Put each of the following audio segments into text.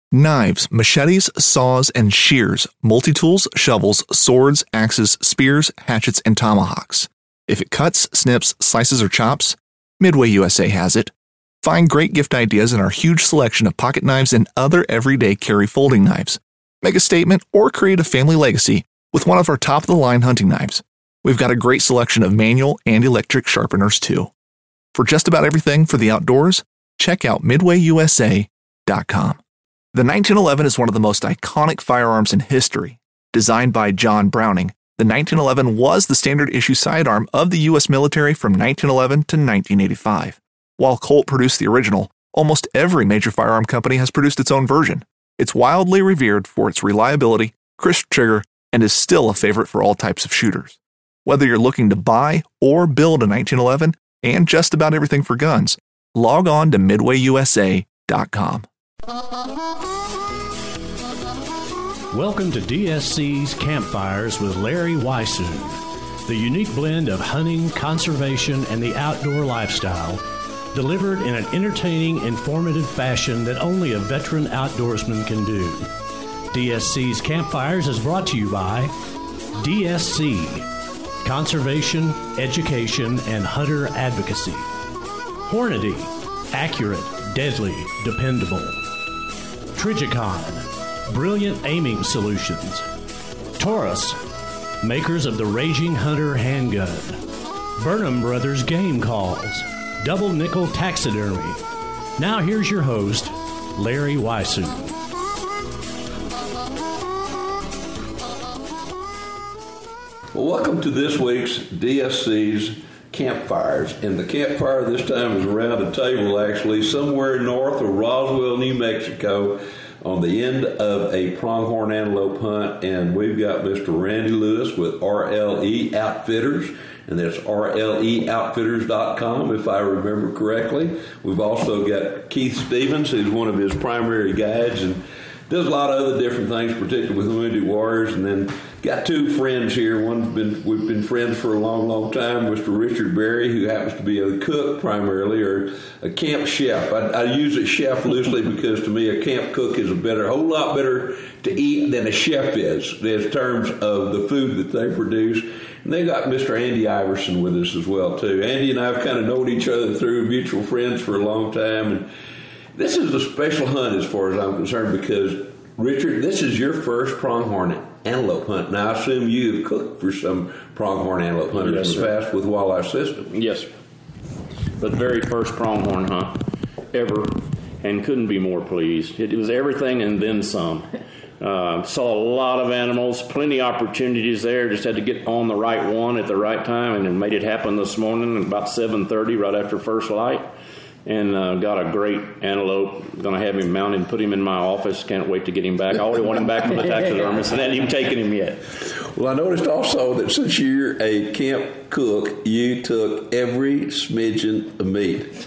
Knives, machetes, saws, and shears, multi-tools, shovels, swords, axes, spears, hatchets, and tomahawks. If it cuts, snips, slices, or chops, Midway USA has it. Find great gift ideas in our huge selection of pocket knives and other everyday carry folding knives. Make a statement or create a family legacy with one of our top-of-the-line hunting knives. We've got a great selection of manual and electric sharpeners, too. For just about everything for the outdoors, check out MidwayUSA.com. The 1911 is one of the most iconic firearms in history. Designed by John Browning, the 1911 was the standard issue sidearm of the U.S. military from 1911 to 1985. While Colt produced the original, almost every major firearm company has produced its own version. It's wildly revered for its reliability, crisp trigger, and is still a favorite for all types of shooters. Whether you're looking to buy or build a 1911 and just about everything for guns, log on to MidwayUSA.com. Welcome to DSC's Campfires with Larry Weishuhn, the unique blend of hunting, conservation, and the outdoor lifestyle, delivered in an entertaining, informative fashion that only a veteran outdoorsman can do. DSC's Campfires is brought to you by DSC, Conservation, Education, and Hunter Advocacy. Hornady, accurate, deadly, dependable. Trijicon, brilliant aiming solutions. Taurus, makers of the Raging Hunter handgun. Burnham Brothers Game Calls, double nickel taxidermy. Now here's your host, Larry Weishuhn. Well, welcome to this week's DSC's Campfires. And the campfire this time is around a table, actually, somewhere north of Roswell, New Mexico, on the end of a pronghorn antelope hunt. And we've got Mr. Randy Lewis with RLE Outfitters, and that's RLEOutfitters.com, if I remember correctly. We've also got Keith Stevens, who's one of his primary guides and does a lot of other different things, particularly with Wounded Warriors. And then got two friends here. We've been friends for a long, long time. Mr. Richard Berry, who happens to be a cook primarily, or a camp chef. I use it chef loosely because to me a camp cook is a whole lot better to eat than a chef is in terms of the food that they produce. And they got Mr. Andy Iverson with us as well, too. Andy and I have kind of known each other through mutual friends for a long time. And this is a special hunt as far as I'm concerned because, Richard, this is your first pronghorn antelope hunt. Now, I assume you have cooked for some pronghorn antelope hunters in the past with Walleye System. Yes, but the very first pronghorn hunt ever, and couldn't be more pleased. It was everything and then some. Saw a lot of animals, plenty of opportunities there. Just had to get on the right one at the right time, and then made it happen this morning at about 7:30, right after first light. And got a great antelope. Going to have him mounted and put him in my office. Can't wait to get him back. I already want him back from the taxidermist, and I haven't even taken him yet. Well, I noticed also that since you're a camp cook, you took every smidgen of meat.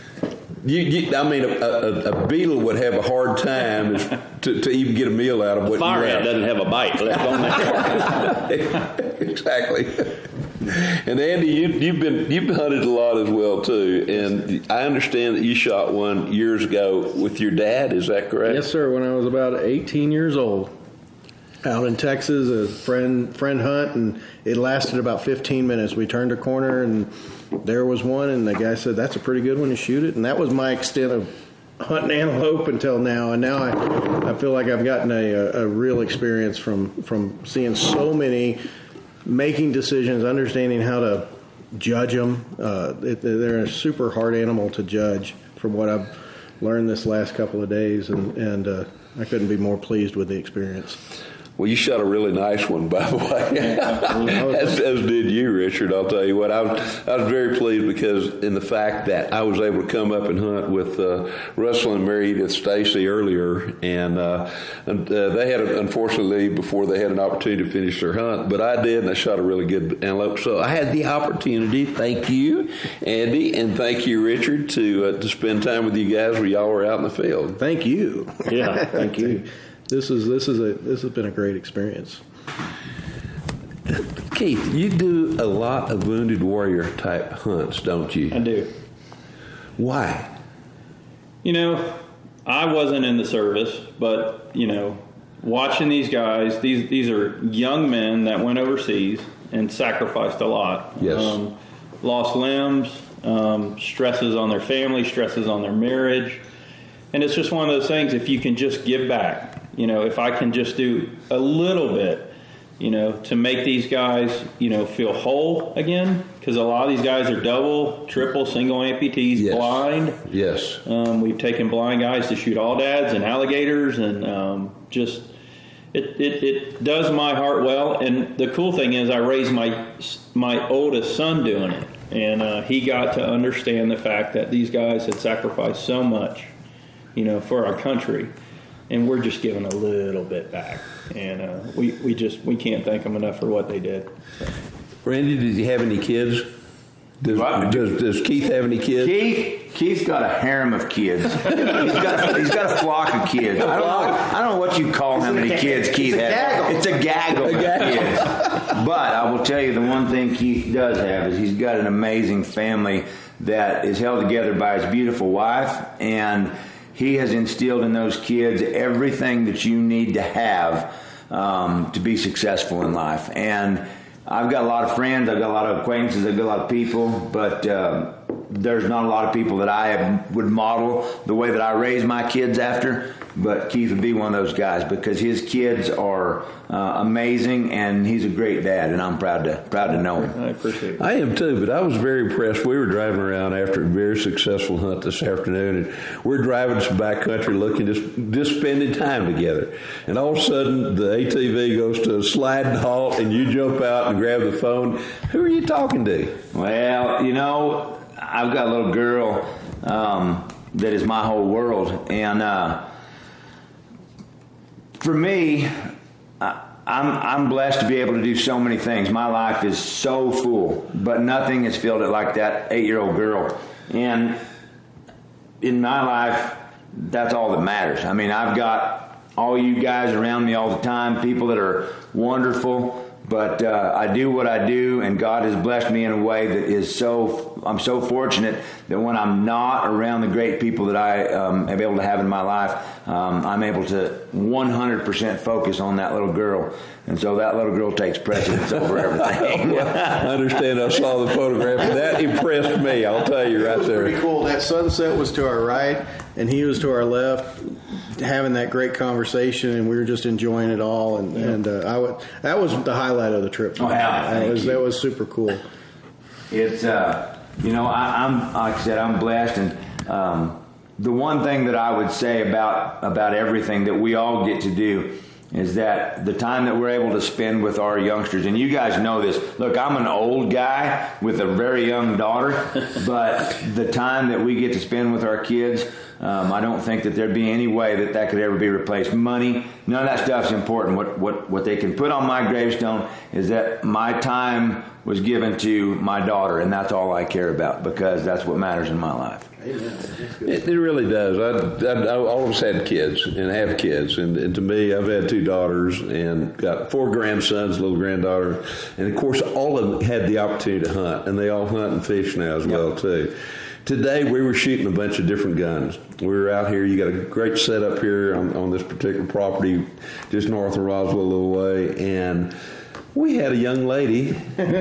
I mean, a beetle would have a hard time to even get a meal out of what you have. Fire ant doesn't have a bite left on there. Exactly. And Andy, you've hunted a lot as well too, and I understand that you shot one years ago with your dad. Is that correct? Yes, sir. When I was about 18 years old, out in Texas, a friend hunt, and it lasted about 15 minutes. We turned a corner, and there was one, and the guy said, "That's a pretty good one to shoot it." And that was my extent of hunting antelope until now. And now I feel like I've gotten a real experience from seeing so many, making decisions, understanding how to judge them. They're a super hard animal to judge from what I've learned this last couple of days, and I couldn't be more pleased with the experience. Well, you shot a really nice one, by the way, as did you, Richard. I'll tell you what, I was very pleased because in the fact that I was able to come up and hunt with Russell and Mary Edith Stacy earlier, and they had, unfortunately, before they had an opportunity to finish their hunt, but I did, and I shot a really good antelope. So I had the opportunity, thank you, Andy, and thank you, Richard, to spend time with you guys where y'all were out in the field. Thank you. Yeah, thank you. This has been a great experience. Keith, you do a lot of Wounded Warrior type hunts, don't you? I do. Why? You know, I wasn't in the service, but, you know, watching these guys, these are young men that went overseas and sacrificed a lot. Yes. Lost limbs, stresses on their family, stresses on their marriage. And it's just one of those things, if you can just give back, you know, if I can just do a little bit, you know, to make these guys, you know, feel whole again, because a lot of these guys are double, triple, single amputees, Yes. blind. Yes. We've taken blind guys to shoot alldads and alligators, and just it does my heart well. And the cool thing is, I raised my oldest son doing it, and he got to understand the fact that these guys had sacrificed so much, you know, for our country, and we're just giving a little bit back. And we can't thank them enough for what they did. So. Randy, did you have any kids? Does Keith have any kids? Keith's got a harem of kids. he's got a flock of kids. I don't know what you call how many kids Keith has. It's a gaggle of kids. But I will tell you, the one thing Keith does have is he's got an amazing family that is held together by his beautiful wife, and he has instilled in those kids everything that you need to have to be successful in life. And I've got a lot of friends, I've got a lot of acquaintances, I've got a lot of people, but there's not a lot of people that I would model the way that I raise my kids after. But Keith would be one of those guys, because his kids are amazing, and he's a great dad, and I'm proud to know him. I appreciate it. I am too, but I was very impressed. We were driving around after a very successful hunt this afternoon, and we're driving some backcountry looking, just spending time together. And all of a sudden, the ATV goes to a sliding halt, and you jump out and grab the phone. Who are you talking to? Well, you know, I've got a little girl that is my whole world, and for me, I'm blessed to be able to do so many things. My life is so full, but nothing has filled it like that 8-year-old girl. And in my life, that's all that matters. I mean, I've got all you guys around me all the time, people that are wonderful, but I do what I do, and God has blessed me in a way that is I'm so fortunate that when I'm not around the great people that I am able to have in my life, I'm able to 100% focus on that little girl. And so that little girl takes precedence over everything. I understand. I saw the photograph, and that impressed me. I'll tell you right there. Pretty cool. That sunset was to our right, and he was to our left, having that great conversation, and we were just enjoying it all. And that was the highlight of the trip. Wow, that was super cool. It's I'm like I said, I'm blessed, and the one thing that I would say about everything that we all get to do is that the time that we're able to spend with our youngsters, and you guys know this. Look, I'm an old guy with a very young daughter, but the time that we get to spend with our kids, I don't think that there'd be any way that could ever be replaced. Money, none of that stuff's important. What they can put on my gravestone is that my time was given to my daughter, and that's all I care about, because that's what matters in my life. It really does. I always had kids and have kids, and to me, I've had 2 daughters and got 4 grandsons, a little granddaughter, and of course, all of them had the opportunity to hunt, and they all hunt and fish now as well too. Today, we were shooting a bunch of different guns. We were out here. You got a great setup here on this particular property, just north of Roswell a little way, and we had a young lady.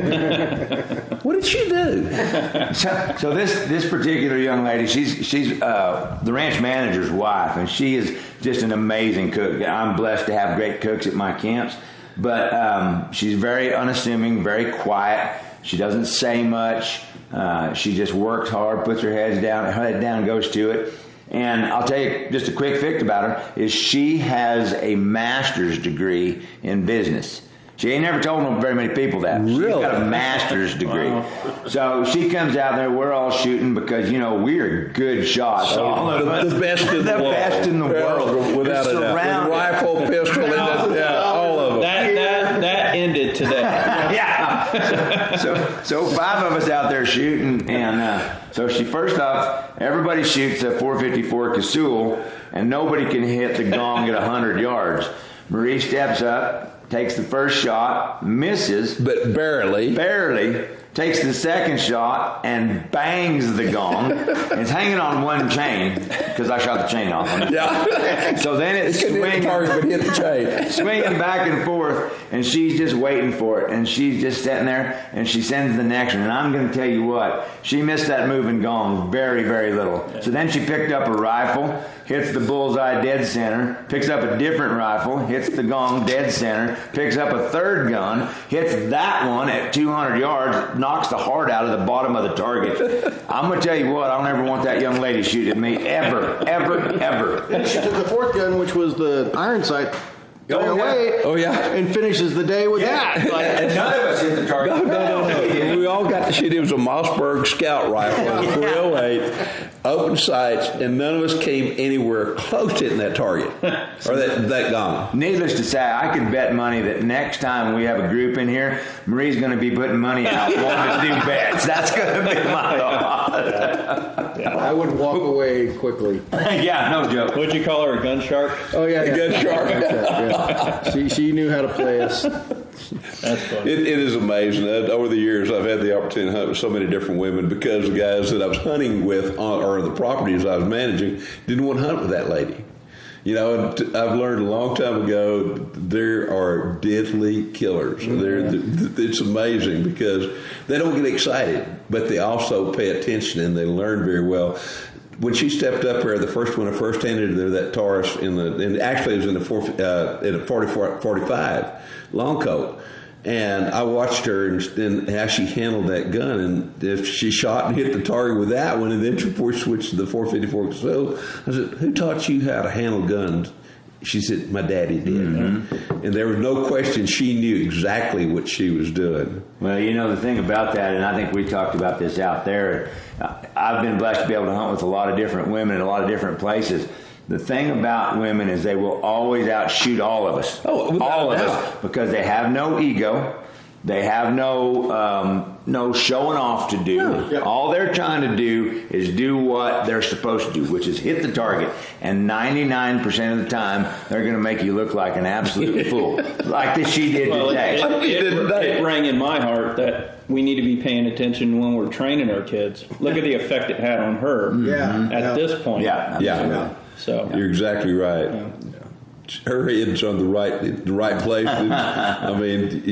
What did she do? So this particular young lady, she's the ranch manager's wife, and she is just an amazing cook. I'm blessed to have great cooks at my camps, but she's very unassuming, very quiet. She doesn't say much. She just works hard, puts her head down, and goes to it. And I'll tell you just a quick fact about her is she has a master's degree in business. She ain't never told very many people that. Really? She's got a master's degree. Wow. So she comes out there, we're all shooting because, we're good shots. The best in the world. Best in the world. Without a doubt. With rifle, pistol, all of them. That ended today. Yeah. So 5 of us out there shooting, and so first off, everybody shoots a .454 Casull, and nobody can hit the gong at 100 yards. Marie steps up, takes the first shot, misses, But barely. takes the second shot and bangs the gong. It's hanging on one chain because I shot the chain off on it. Yeah. So then it's swinging, but hit the chain. swinging back and forth, and she's just waiting for it. And she's just sitting there, and she sends the next one. And I'm going to tell you what, she missed that moving gong very, very little. So then she picked up a rifle, hits the bullseye dead center, picks up a different rifle, hits the gong dead center, picks up a third gun, hits that one at 200 yards, knocks the heart out of the bottom of the target. I'm going to tell you what, I don't ever want that young lady shooting at me, ever, ever, ever. And she took the fourth gun, which was the iron sight, away. Oh, yeah. And finishes the day with that. And none of us hit the target. No. We all got to shoot. It was a Mossberg scout rifle, a 308, open sights, and none of us came anywhere close to hitting that target or that gong. Needless to say, I could bet money that next time we have a group in here, Marie's going to be putting money out, wanting to do bets. That's going to be my thought. I would walk away quickly. Yeah, no joke. What'd you call her, a gun shark? Oh, yeah. Gun shark. Yeah. She knew how to play us. That's funny. It is amazing. Over the years, I've had the opportunity to hunt with so many different women because the guys that I was hunting with or the properties I was managing didn't want to hunt with that lady. You know, I've learned a long time ago there are deadly killers. It's amazing because they don't get excited, but they also pay attention and they learn very well. When she stepped up there, the first one I first handed her that Taurus and actually it was in a 45 long coat. And I watched her and how she handled that gun, and if she shot and hit the target with that one, and then she switched to the 454. So I said, "Who taught you how to handle guns?" She said, "My daddy did." Mm-hmm. And there was no question; she knew exactly what she was doing. Well, you know, the thing about that, and I think we talked about this out there, I've been blessed to be able to hunt with a lot of different women in a lot of different places. The thing about women is they will always outshoot all of us. Oh, all of us, because they have no ego. They have no showing off to do. Yeah. All they're trying to do is do what they're supposed to do, which is hit the target. And 99% of the time, they're going to make you look like an absolute fool, like this she did today. It rang in my heart that we need to be paying attention when we're training our kids. Look at the effect it had on her at this point. Yeah. So You're exactly right. Yeah. Her head's on the right place. I mean,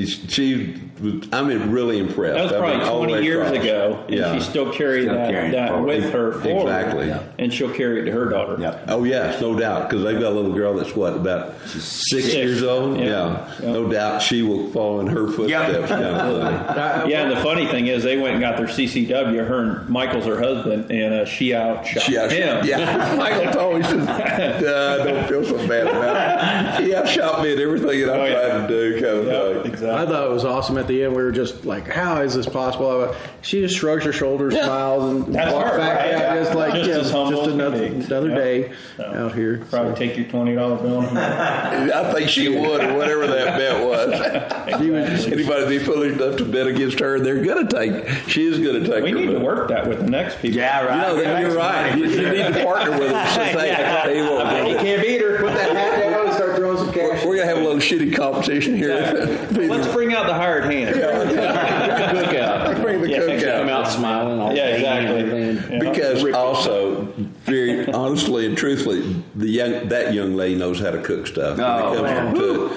I'm really impressed. That was probably 20 years ago, and she still carried that with her forward. Exactly. And she'll carry it to her daughter. Yep. Oh, yes, no doubt, because they've got a little girl that's, about 6 years old? Yeah. No doubt she will follow in her footsteps. Yeah, and the funny thing is they went and got their CCW, her and Michael's her husband, and she outshot him. Yeah, Michael told me, he said, don't feel so bad about it. He outshot me at everything that I tried to do, kind of thing. Exactly. I thought it was awesome. At the end, we were just like, "How is this possible?" She just shrugs her shoulders, smiles, and That's walks her, back. right? Yeah, just like Just as humble just as can be. another day out here. Probably take your $20 bill. I think she would, or whatever that bet was. Anybody be foolish enough to bet against her, she is going to take We her need to money. work that with the next people. Yeah, right. You're right. You need to partner with them. So say, You can't beat her. Put that hat down and start throwing some cash. we're going to have a little shitty competition here. Let's bring out the hired hand. Cookout. Bring the cookout. Come out smiling. All Yeah, day and exactly. everything. Because also, very honestly and truthfully, that young lady knows how to cook stuff. Oh, man.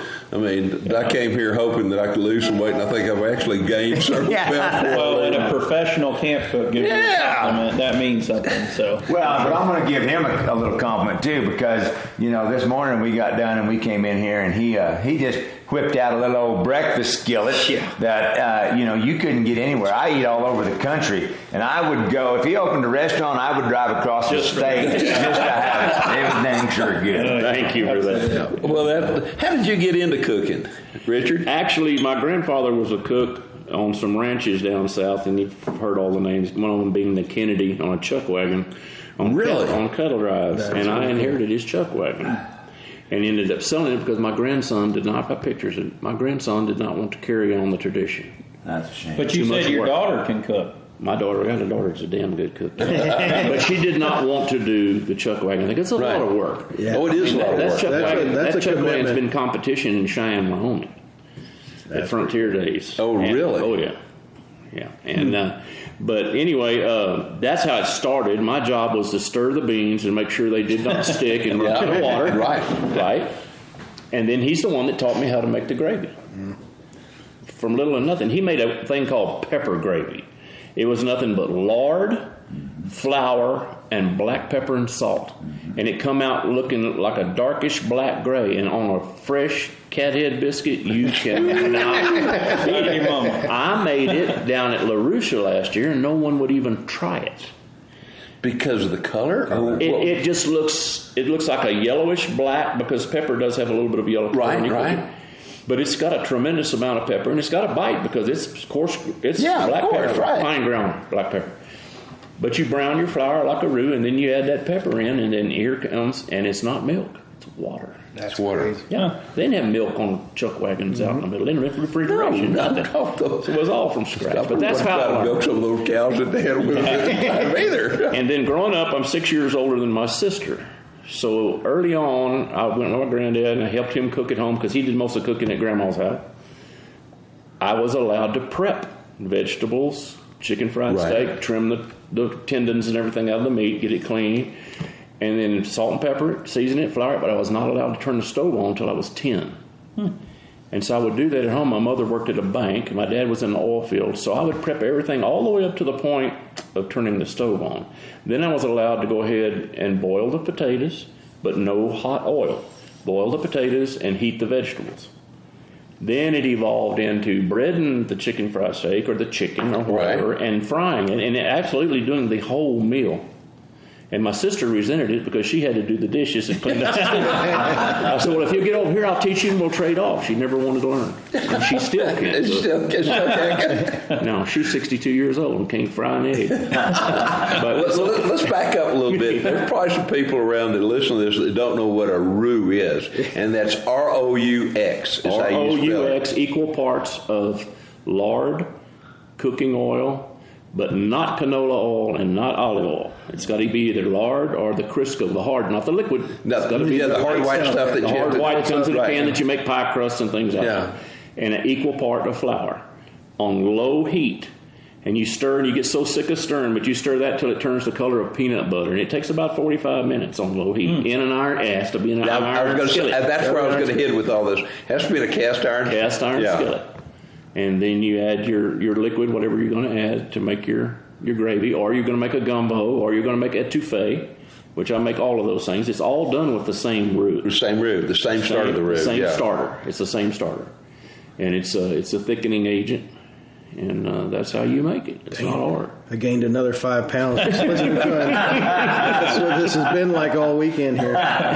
I came here hoping that I could lose some weight, and I think I've actually gained several pounds. Well, and a professional camp cook gives you a compliment. That means something. So. Well, but I'm going to give him a little compliment too, because this morning we got done and we came in here and he just whipped out a little old breakfast skillet that you couldn't get anywhere. I eat all over the country, and I would go if he opened a restaurant. I would drive across the state just to have it. It was dang sure good. Thank you for that. Well, how did you get into cooking, Richard? Actually, my grandfather was a cook on some ranches down south, and you've heard all the names. One of them being the Kennedy on a chuck wagon. On cattle drives. And I inherited his chuck wagon. And ended up selling it because my grandson did not, I've got pictures of it, my grandson did not want to carry on the tradition. That's a shame. But you Too said much your work. daughter can cook. My daughter, I got a daughter that's a damn good cook. But she did not want to do the chuck wagon thing. It's a lot of work. Yeah. Oh, it is a lot of work. That chuck wagon's been competition in Cheyenne, Wyoming at Frontier Days. Oh, really? Oh, yeah. Yeah. And but anyway, that's how it started. My job was to stir the beans and make sure they did not stick and run to the water. Right. And then he's the one that taught me how to make the gravy. From little and nothing. He made a thing called pepper gravy. It was nothing but lard, flour, and black pepper and salt. And it come out looking like a darkish black gray. And on a fresh cat head biscuit, you cannot beat it. I made it down at LaRuscia last year, and no one would even try it. Because of the color? It just looks like a yellowish black, because pepper does have a little bit of yellow color. Right. But it's got a tremendous amount of pepper, and it's got a bite because it's coarse. It's black pepper, fine ground black pepper. But you brown your flour like a roux, and then you add that pepper in, and then here comes, and it's not milk, it's water. That's water. Yeah, they didn't have milk on chuck wagons out in the middle. They didn't have refrigeration. Nothing. So it was all from scratch. But that's how I milk some of those cows that they had either. And then growing up, I'm 6 years older than my sister. So early on, I went with my granddad and I helped him cook at home because he did most of the cooking at Grandma's house. I was allowed to prep vegetables, chicken fried steak, trim the tendons and everything out of the meat, get it clean, and then salt and pepper it, season it, flour it, but I was not allowed to turn the stove on until I was 10. And so I would do that at home. My mother worked at a bank. My dad was in the oil field. So I would prep everything all the way up to the point of turning the stove on. Then I was allowed to go ahead and boil the potatoes, but no hot oil. Boil the potatoes and heat the vegetables. Then it evolved into breading the chicken fried steak or the chicken or whatever and frying it and absolutely doing the whole meal. And my sister resented it because she had to do the dishes and clean the house. I said, well, if you get over here, I'll teach you and we'll trade off. She never wanted to learn. And she still can't. No, she's 62 years old and can't fry an egg. But let's back up a little bit. There's probably some people around that listen to this that don't know what a roux is. And that's R-O-U-X. R-O-U-X, equal parts of lard, cooking oil, but not canola oil and not olive oil. It's got to be either lard or the Crisco, the hard, not the liquid. It's got to be the hard white stuff. The hard white that comes in a pan that you make pie crusts and things like that. And an equal part of flour on low heat. And you stir, and you get so sick of stirring, but you stir that till it turns the color of peanut butter. And it takes about 45 minutes on low heat in an iron. It has to be in an iron skillet. That's where I was going to hit with all this. It has to be in a cast iron. Cast iron skillet. And then you add your liquid, whatever you're going to add to make your gravy, or you're going to make a gumbo, or you're going to make etouffee, which I make all of those things. It's all done with the same roux. The same start of the roux. The same starter. It's the same starter. And it's a thickening agent. And that's how you make it. It's not hard. I gained another 5 pounds. That's what this has been like all weekend here.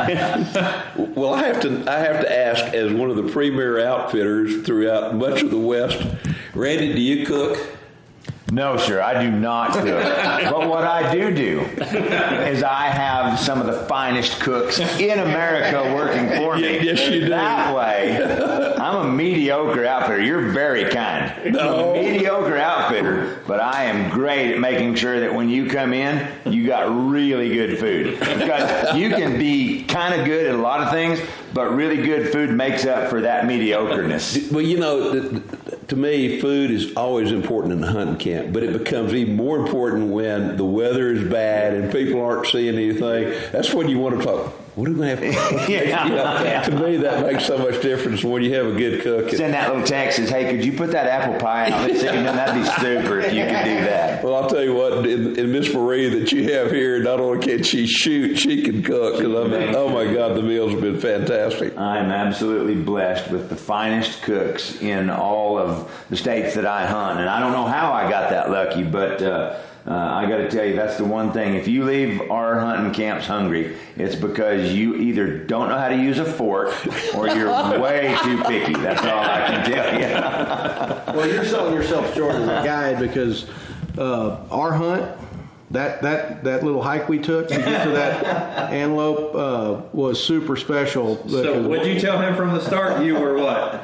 Well, I have to ask, as one of the premier outfitters throughout much of the West, Randy, do you cook? No, sir, I do not cook. But what I do is I have some of the finest cooks in America working for me. Yes, you do. That way, I'm a mediocre outfitter. You're very kind. No. I'm a mediocre outfitter, but I am great at making sure that when you come in, you got really good food. Because you can be kind of good at a lot of things, but really good food makes up for that mediocreness. Well, you know, to me, food is always important in the hunting camp, but it becomes even more important when the weather is bad and people aren't seeing anything. That's when you want to talk. What are we going to have? To me, that makes so much difference when you have a good cook. Send that little text says, hey, could you put that apple pie out? That'd be super if you could do that. Well, I'll tell you what, in Miss Marie that you have here, not only can she shoot, she can cook. Because oh my God, the meals have been fantastic. I'm absolutely blessed with the finest cooks in all of the states that I hunt. And I don't know how I got that lucky, but I got to tell you, that's the one thing. If you leave our hunting camps hungry, it's because you either don't know how to use a fork or you're way too picky. That's all I can tell you. Well, you're selling yourself short as a guide because our hunt, that little hike we took to get to that antelope was super special. So what did you tell him from the start? You were what?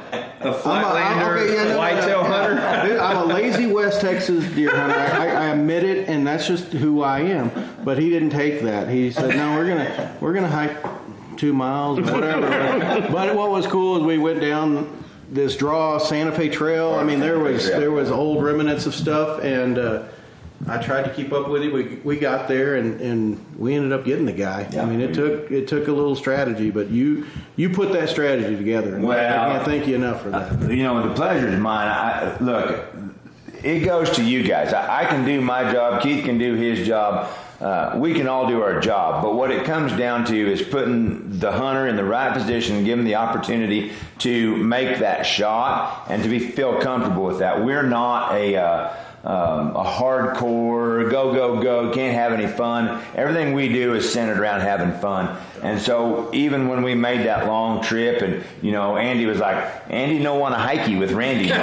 A flatlander, whitetail hunter. I'm a lazy West Texas deer hunter. I admit it, and that's just who I am. But he didn't take that. He said, "No, we're gonna hike 2 miles, whatever." But what was cool is we went down this draw Santa Fe Trail. I mean, there was old remnants of stuff, and I tried to keep up with it. We got there, and we ended up getting the guy. Yeah. I mean, it took a little strategy, but you put that strategy together. And Well, I can't thank you enough for that. The pleasure is mine. Look, it goes to you guys. I can do my job. Keith can do his job. We can all do our job, but what it comes down to is putting the hunter in the right position and giving the opportunity to make that shot and to feel comfortable with that. We're not a hardcore go, can't have any fun. Everything we do is centered around having fun. And so even when we made that long trip, and Andy was like, "Andy don't want to hikey with Randy."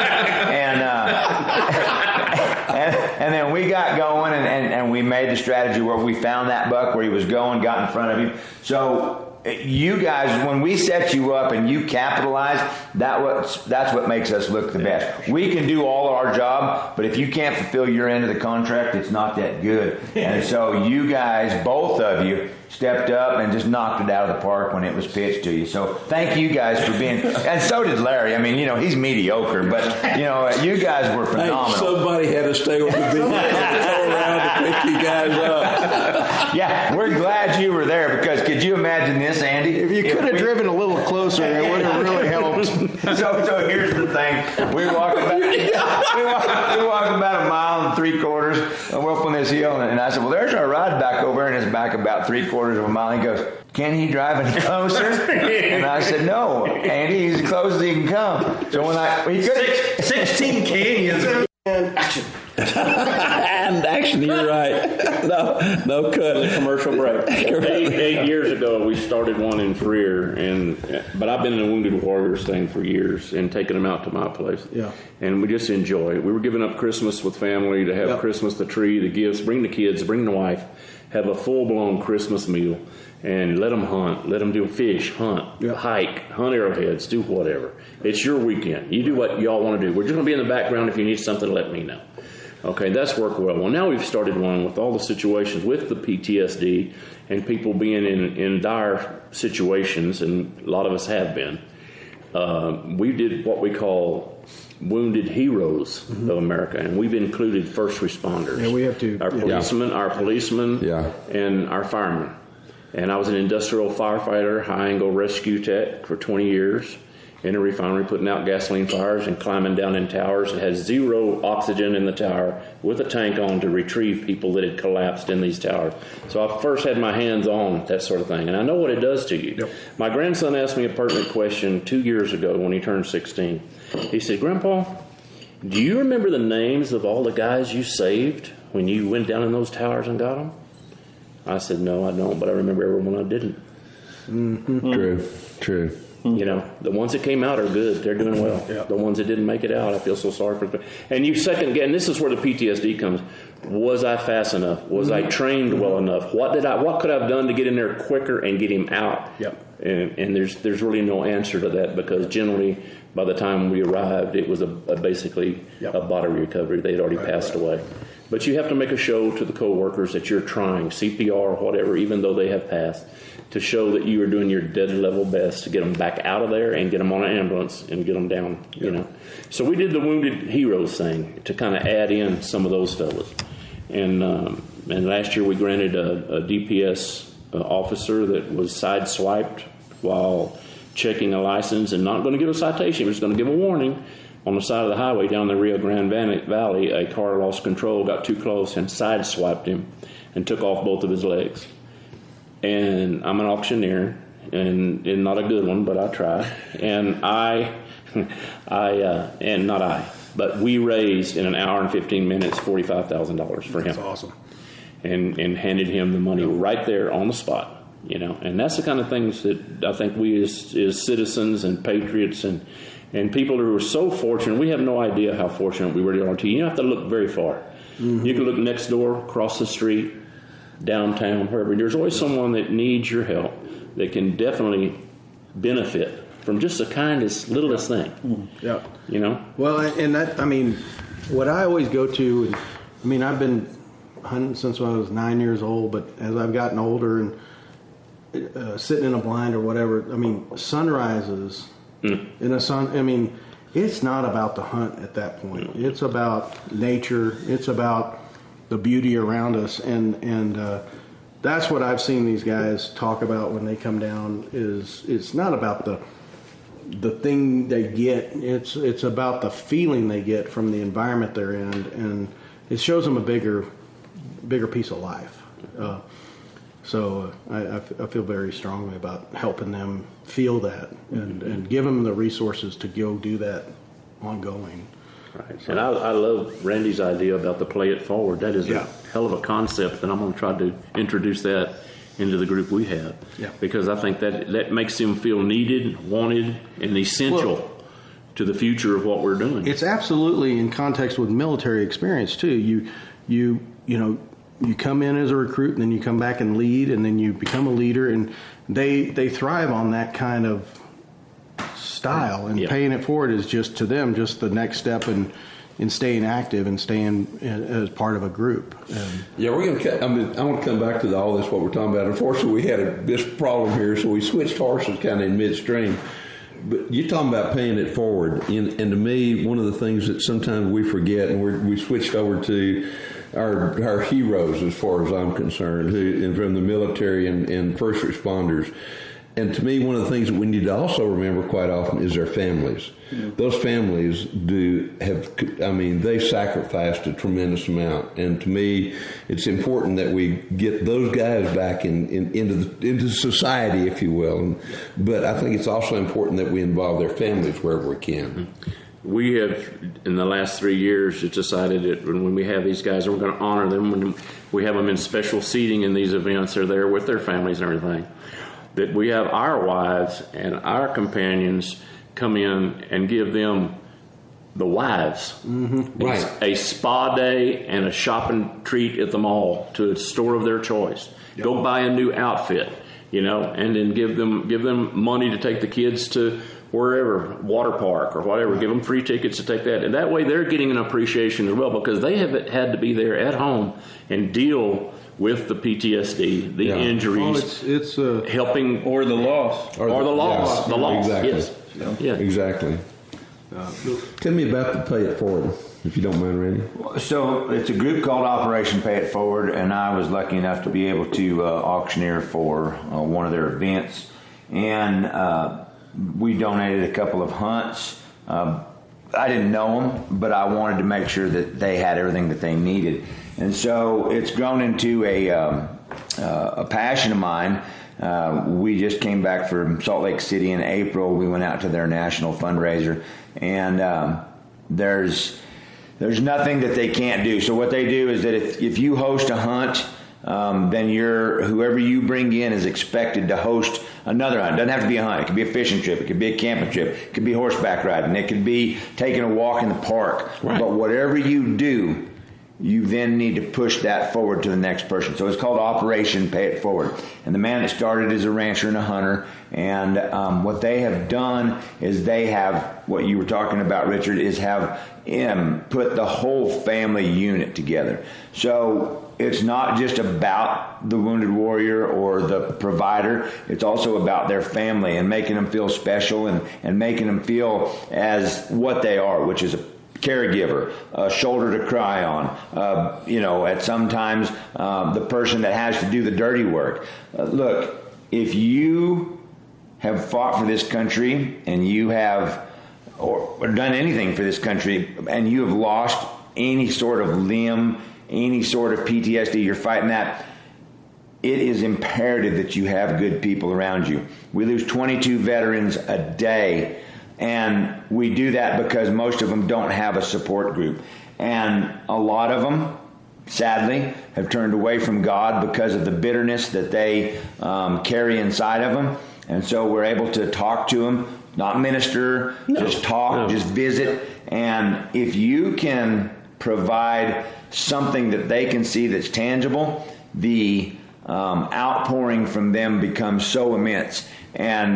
And then we got going, and we made the strategy where we found that buck where he was going, got in front of him. So you guys, when we set you up and you capitalize, that's what makes us look the best. We can do all our job, but if you can't fulfill your end of the contract, it's not that good. And so you guys, both of you, stepped up and just knocked it out of the park when it was pitched to you. So thank you guys for being, and so did Larry. I mean, he's mediocre, but you guys were phenomenal. Hey, somebody had to stay on the beach around to pick you guys up. Yeah, we're glad you were there, because could you imagine this, Andy? If you could have driven a little closer, it would have really helped. So here's the thing: we walk about 1 3/4, and we're up on this hill, and I said, "Well, there's our ride back over," and it's back about 3/4 of a mile. He goes, "Can he drive any closer?" And I said, "No, Andy, he's as close as he can come." So when he could 16 canyons. Action. And actually, you're right. No cut. Commercial break. 8 years ago, we started one in Freer, but I've been in the Wounded Warriors thing for years and taking them out to my place. Yeah. And we just enjoy it. We were giving up Christmas with family to have Christmas, the tree, the gifts, bring the kids, bring the wife, have a full-blown Christmas meal, and let them hunt, let them do fish, hunt, hike, hunt arrowheads, do whatever. It's your weekend. You do what y'all want to do. We're just going to be in the background. If you need something, let me know. Okay, that's worked well. Well, now we've started one with all the situations with the PTSD and people being in dire situations, and a lot of us have been. We did what we call Wounded Heroes of America, and we've included first responders. Yeah, we have to. Our policemen, and our firemen. And I was an industrial firefighter, high-angle rescue tech for 20 years in a refinery, putting out gasoline fires and climbing down in towers. It had zero oxygen in the tower with a tank on to retrieve people that had collapsed in these towers. So I first had my hands on that sort of thing, and I know what it does to you. Yep. My grandson asked me a pertinent question 2 years ago when he turned 16. He said, "Grandpa, do you remember the names of all the guys you saved when you went down in those towers and got them?" I said, "No, I don't, but I remember everyone I didn't." Mm-hmm. True. The ones that came out are good. They're doing well. Yeah. The ones that didn't make it out, I feel so sorry for them. And you second guess, and this is where the PTSD comes. Was I fast enough? Was I trained well enough? What could I have done to get in there quicker and get him out? Yep. And there's really no answer to that, because generally by the time we arrived, it was basically a body recovery. They had already passed away. But you have to make a show to the co-workers that you're trying, CPR or whatever, even though they have passed, to show that you are doing your dead level best to get them back out of there and get them on an ambulance and get them down, So we did the Wounded Heroes thing to kind of add in some of those fellas. And last year we granted a DPS officer that was sideswiped while checking a license and not going to give a citation. He was going to give a warning. On the side of the highway down the Rio Grande Valley, a car lost control, got too close, and sideswiped him and took off both of his legs. And I'm an auctioneer, and not a good one, but I try. And but we raised in an hour and 15 minutes $45,000 for him. That's awesome. And handed him the money right there on the spot. And that's the kind of things that I think we as citizens and patriots and people who are so fortunate, we have no idea how fortunate we really are. You don't have to look very far. Mm-hmm. You can look next door, across the street, downtown, wherever. There's always someone that needs your help that can definitely benefit from just the kindest, littlest thing. Yeah. You know? Well, and that, I mean, what I always go to, I mean, I've been hunting since I was 9 years old, but as I've gotten older and sitting in a blind or whatever, I mean, sunrises in a sun, I mean, it's not about the hunt at that point. It's about nature. It's about the beauty around us. And that's what I've seen these guys talk about when they come down is it's not about the thing they get. It's about the feeling they get from the environment they're in. And it shows them a bigger piece of life. So I feel very strongly about helping them feel that and give them the resources to go do that ongoing. Right. So. And I love Randy's idea about the play it forward. That is a hell of a concept, and I'm going to try to introduce that into the group we have. Yeah. Because I think that makes them feel needed, wanted, and essential to the future of what we're doing. It's absolutely in context with military experience too. You know, you come in as a recruit, and then you come back and lead, and then you become a leader, and they thrive on that kind of style. And paying it forward is just to them just the next step in staying active and staying as part of a group. We're going to. I want to come back to all this what we're talking about. Unfortunately, we had this problem here, so we switched horses kind of in midstream. But you're talking about paying it forward, and to me, one of the things that sometimes we forget, and we switched over to our heroes, as far as I'm concerned, and from the military and first responders. And to me, one of the things that we need to also remember quite often is their families. Mm-hmm. Those families they sacrificed a tremendous amount. And to me, it's important that we get those guys back into society, if you will. But I think it's also important that we involve their families wherever we can. We have, in the last 3 years, just decided that when we have these guys, we're going to honor them. When we have them in special seating in these events, they're there with their families and everything. That we have our wives and our companions come in and give them, the wives, a spa day and a shopping treat at the mall to a store of their choice. Yep. Go buy a new outfit, and then give them money to take the kids to wherever, water park or whatever. Give them free tickets to take that. And that way they're getting an appreciation as well, because they have had to be there at home and deal with the PTSD, the injuries, it's helping, or the loss, the loss, the loss. Exactly. Yes. Exactly. Tell me about the Pay It Forward, if you don't mind, Randy. So it's a group called Operation Pay It Forward, and I was lucky enough to be able to auctioneer for one of their events, and we donated a couple of hunts. I didn't know them, but I wanted to make sure that they had everything that they needed. And so it's grown into a passion of mine. We just came back from Salt Lake City in April. We went out to their national fundraiser, and there's nothing that they can't do. So what they do is that if you host a hunt, then whoever you bring in is expected to host another hunt. It doesn't have to be a hunt. It could be a fishing trip. It could be a camping trip. It could be horseback riding. It could be taking a walk in the park. Right. But whatever you do, you then need to push that forward to the next person. So it's called Operation Pay It Forward. And the man that started is a rancher and a hunter. And what they have done is they have, what you were talking about, Richard, is have put the whole family unit together. So it's not just about the wounded warrior or the provider. It's also about their family and making them feel special and making them feel as what they are, which is a caregiver, a shoulder to cry on, at sometimes the person that has to do the dirty work. Look, if you have fought for this country and you have or done anything for this country and you have lost any sort of limb, any sort of PTSD, you're fighting that, it is imperative that you have good people around you. We lose 22 veterans a day. And we do that because most of them don't have a support group. And a lot of them, sadly, have turned away from God because of the bitterness that they carry inside of them. And so we're able to talk to them, not minister, just talk, just visit. And if you can provide something that they can see that's tangible, the outpouring from them becomes so immense. And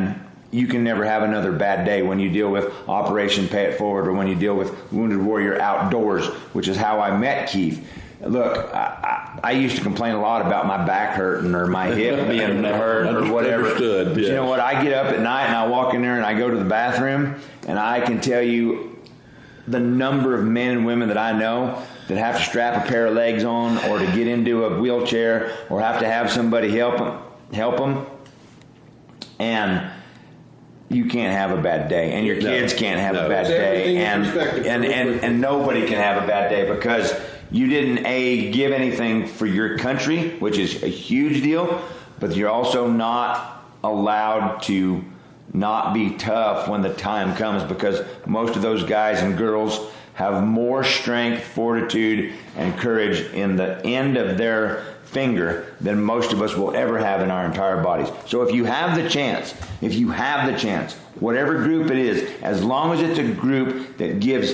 you can never have another bad day when you deal with Operation Pay It Forward or when you deal with Wounded Warrior Outdoors, which is how I met Keith. Look, I used to complain a lot about my back hurting or my hip being hurt or whatever. Understood, But yes. you know what? I get up at night and I walk in there and I go to the bathroom, and I can tell you the number of men and women that I know that have to strap a pair of legs on or to get into a wheelchair or have to have somebody help them. And you can't have a bad day, and your kids can't have a bad day, and nobody can have a bad day because you didn't give anything for your country, which is a huge deal, but you're also not allowed to not be tough when the time comes, because most of those guys and girls have more strength, fortitude, and courage in the end of their finger than most of us will ever have in our entire bodies. So if you have the chance, whatever group it is, as long as it's a group that gives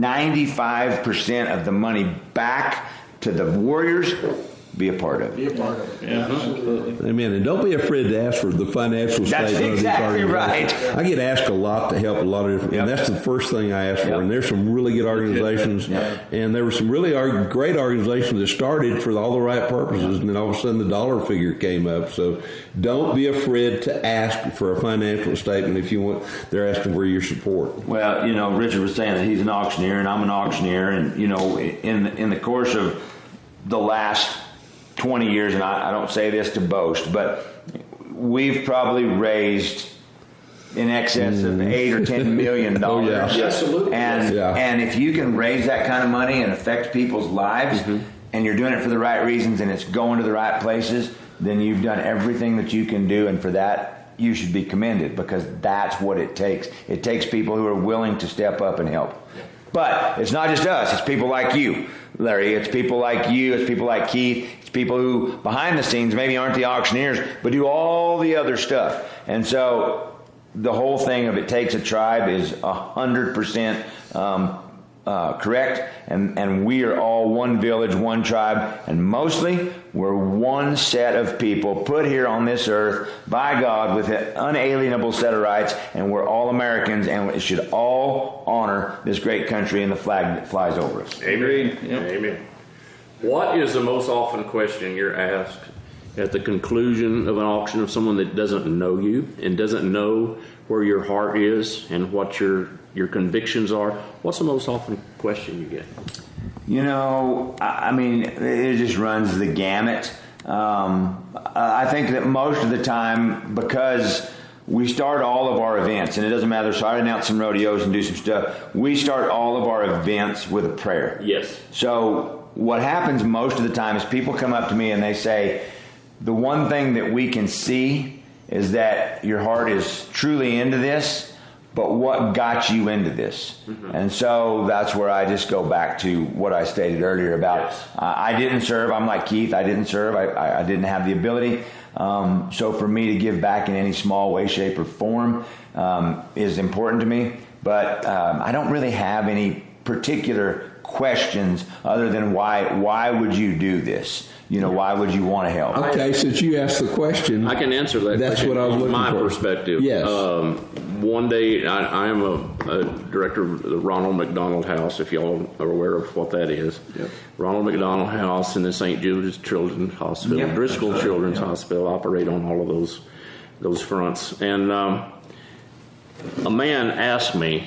95% of the money back to the warriors, be a part of it. Absolutely. Amen. And don't be afraid to ask for the financial That's statement exactly of these right. organizations. I get asked a lot to help a lot of different, and that's the first thing I ask for. And there's some really good organizations, and there were some really great organizations that started for all the right purposes, and then all of a sudden the dollar figure came up. So don't be afraid to ask for a financial statement if you want. They're asking for your support. Well, Richard was saying that he's an auctioneer, and I'm an auctioneer, and in the course of the last 20 years, and I don't say this to boast, but we've probably raised in excess of $8 or $10 million. Oh, yeah. Absolutely. And if you can raise that kind of money and affect people's lives, and you're doing it for the right reasons, and it's going to the right places, then you've done everything that you can do, and for that, you should be commended, because that's what it takes. It takes people who are willing to step up and help. But it's not just us. It's people like you, Larry. It's people like you. It's people like Keith. It's people who, behind the scenes, maybe aren't the auctioneers, but do all the other stuff. And so the whole thing of it takes a tribe is 100% correct. And we are all one village, one tribe. And mostly, we're one set of people put here on this earth by God with an unalienable set of rights. And we're all Americans, and we should all honor this great country and the flag that flies over us. Amen. Amen. What is the most often question you're asked at the conclusion of an auction of someone that doesn't know you and doesn't know where your heart is and what your convictions are? What's the most often question you get? I mean, it just runs the gamut. I think that most of the time, because we start all of our events, and it doesn't matter, so I announce some rodeos and do some stuff, we start all of our events with a prayer. Yes. So what happens most of the time is people come up to me and they say, the one thing that we can see is that your heart is truly into this, but what got you into this? And so that's where I just go back to what I stated earlier about I didn't serve. I'm like Keith. I didn't serve. I didn't have the ability. So for me to give back in any small way, shape, or form is important to me. But I don't really have any particular questions other than why would you do this? Why would you want to help? Okay, since you asked the question, I can answer that. That's question what I was from looking my for. perspective. Yes. One day, I am a director of the Ronald McDonald House, if y'all are aware of what that is. Yep. Ronald McDonald House and the St. Jude's Children's Hospital, Yep. Driscoll Children's Hospital operate on all of those fronts. And a man asked me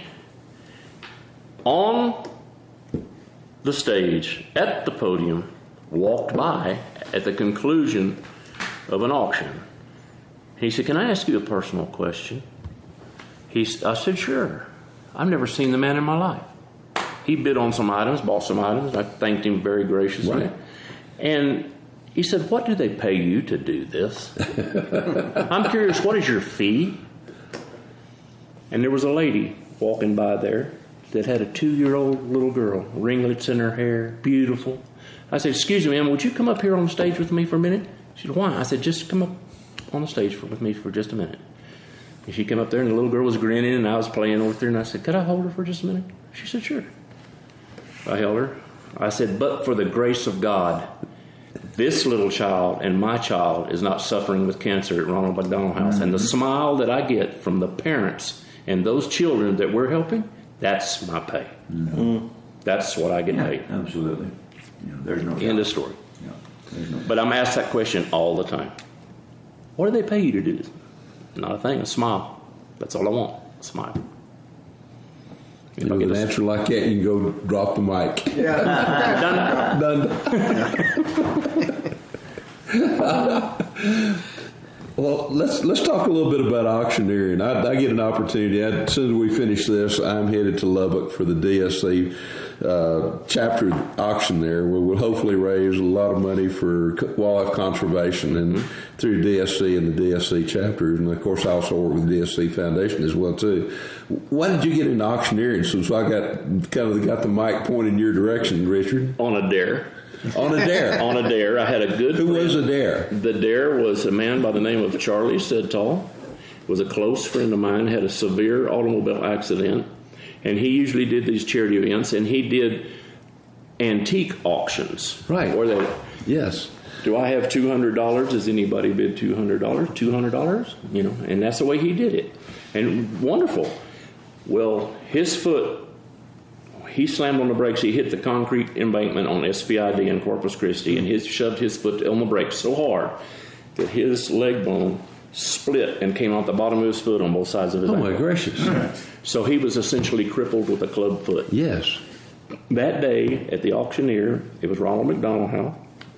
on the stage, at the podium, walked by at the conclusion of an auction. He said, "Can I ask you a personal question?" I said, "Sure." I've never seen the man in my life. He bid on some items, bought some items. I thanked him very graciously. Right. And he said, "What do they pay you to do this?" I'm curious, what is your fee? And there was a lady walking by there that had a 2-year-old little girl, ringlets in her hair, beautiful. I said, "Excuse me, ma'am, would you come up here on the stage with me for a minute?" She said, "Why?" I said, "Just come up on the stage with me for just a minute." And she came up there, and the little girl was grinning, and I was playing with her, and I said, "Could I hold her for just a minute?" She said, "Sure." I held her. I said, "But for the grace of God, this little child and my child is not suffering with cancer at Ronald McDonald House. And the smile that I get from the parents and those children that we're helping, that's my pay. That's what I get paid. Absolutely. There's no End of story. But I'm asked that question all the time. What do they pay you to do this? Not a thing, a smile. That's all I want, a smile. If I get an answer like that, you can go drop the mic. Yeah. Done. Well, let's talk a little bit about auctioneering. I get an opportunity. As soon as we finish this, I'm headed to Lubbock for the DSC chapter auction there, where we'll hopefully raise a lot of money for wildlife conservation and through DSC and the DSC chapters. And of course, I also work with the DSC Foundation as well too. Why did you get into auctioneering? So I got the mic pointed in your direction, Richard. On a dare. On a dare. On a dare. I had a good Who friend. was a dare? The dare was a man by the name of Charlie Sedtall. Was a close friend of mine, had a severe automobile accident, and he usually did these charity events, and he did antique auctions. Right. Where they, Yes. do I have $200? Does anybody bid $200? $200? You know, and that's the way he did it. And wonderful. Well, his foot, he slammed on the brakes. He hit the concrete embankment on SPID in Corpus Christi, and he shoved his foot on the brakes so hard that his leg bone split and came off the bottom of his foot on both sides of his ankle. Oh, my gracious. So he was essentially crippled with a club foot. Yes. That day at the auctioneer, it was Ronald McDonald House.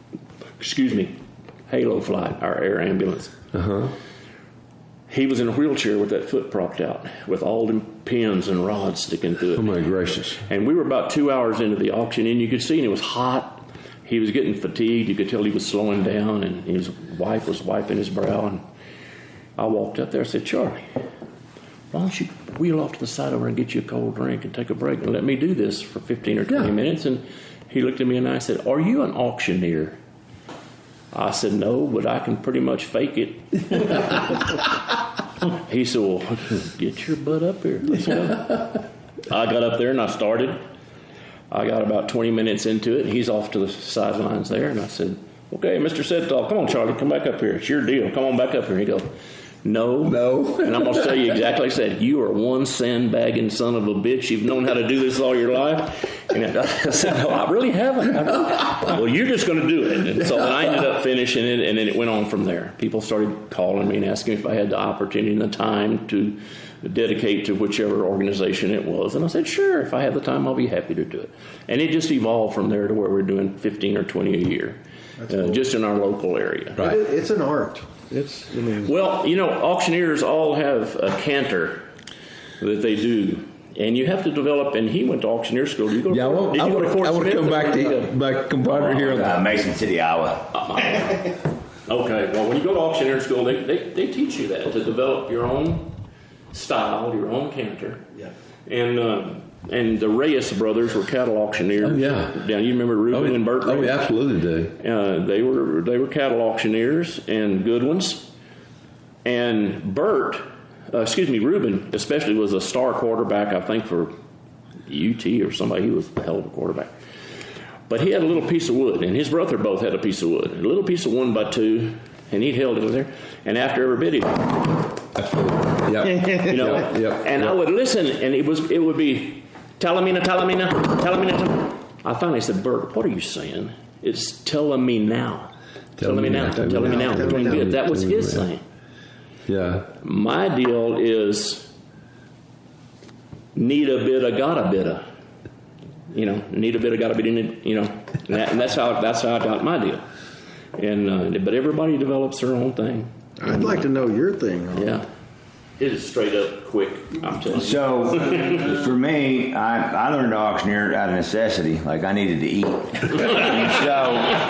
Halo Flight, our air ambulance. Uh-huh. He was in a wheelchair with that foot propped out, with all them pins and rods sticking through it. Oh, my gracious. And we were about 2 hours into the auction, and you could see, and it was hot. He was getting fatigued. You could tell he was slowing down, and his wife was wiping his brow. And I walked up there and said, Charlie, why don't you wheel off to the side over and get you a cold drink and take a break and let me do this for 15 or 20 minutes? And he looked at me and I said, are you an auctioneer? I said, no, but I can pretty much fake it. He said, well, get your butt up here. Let's go. I got up there and I started. I got about 20 minutes into it. He's off to the sidelines there. And I said, okay, Mr. Sedtall, come on, Charlie, come back up here. It's your deal. Come on back up here. He goes, no. And I'm going to tell you exactly what I said. You are one sandbagging son of a bitch. You've known how to do this all your life. And I said, no, I really haven't. Well, you're just going to do it. And so then I ended up finishing it, and then it went on from there. People started calling me and asking if I had the opportunity and the time to dedicate to whichever organization it was. And I said, sure, if I have the time, I'll be happy to do it. And it just evolved from there to where we're doing 15 or 20 a year, cool. Just in our local area. Right. It's an art. Well, auctioneers all have a canter that they do. And you have to develop, and he went to auctioneer school. You go to, I would have come back to my compadre here. Mason City, Iowa. Okay, well, when you go to auctioneer school, they teach you that, to develop your own style, your own canter. Yeah. And the Reyes brothers were cattle auctioneers. Oh, yeah. Down, you remember Reuben and Bert? Oh, we absolutely do. They were cattle auctioneers and good ones. And Reuben especially was a star quarterback, I think, for UT or somebody. He was a hell of a quarterback. But he had a little piece of wood, and his brother both had a piece of wood, a little piece of 1x2, and he held it there. And after every bid, I would listen, and it would be Talamina. I finally said, Bert, what are you saying? It's telling me now. Telling me now. Between bids. That was his thing. Yeah. My deal is need a bidda, got a bidda. Need a bidda, got a bidda. And that's how I got my deal. And but everybody develops their own thing. I'd like to know your thing. Yeah. It is straight up quick, I'm telling you. So, for me, I learned to auctioneer out of necessity, like I needed to eat. And so,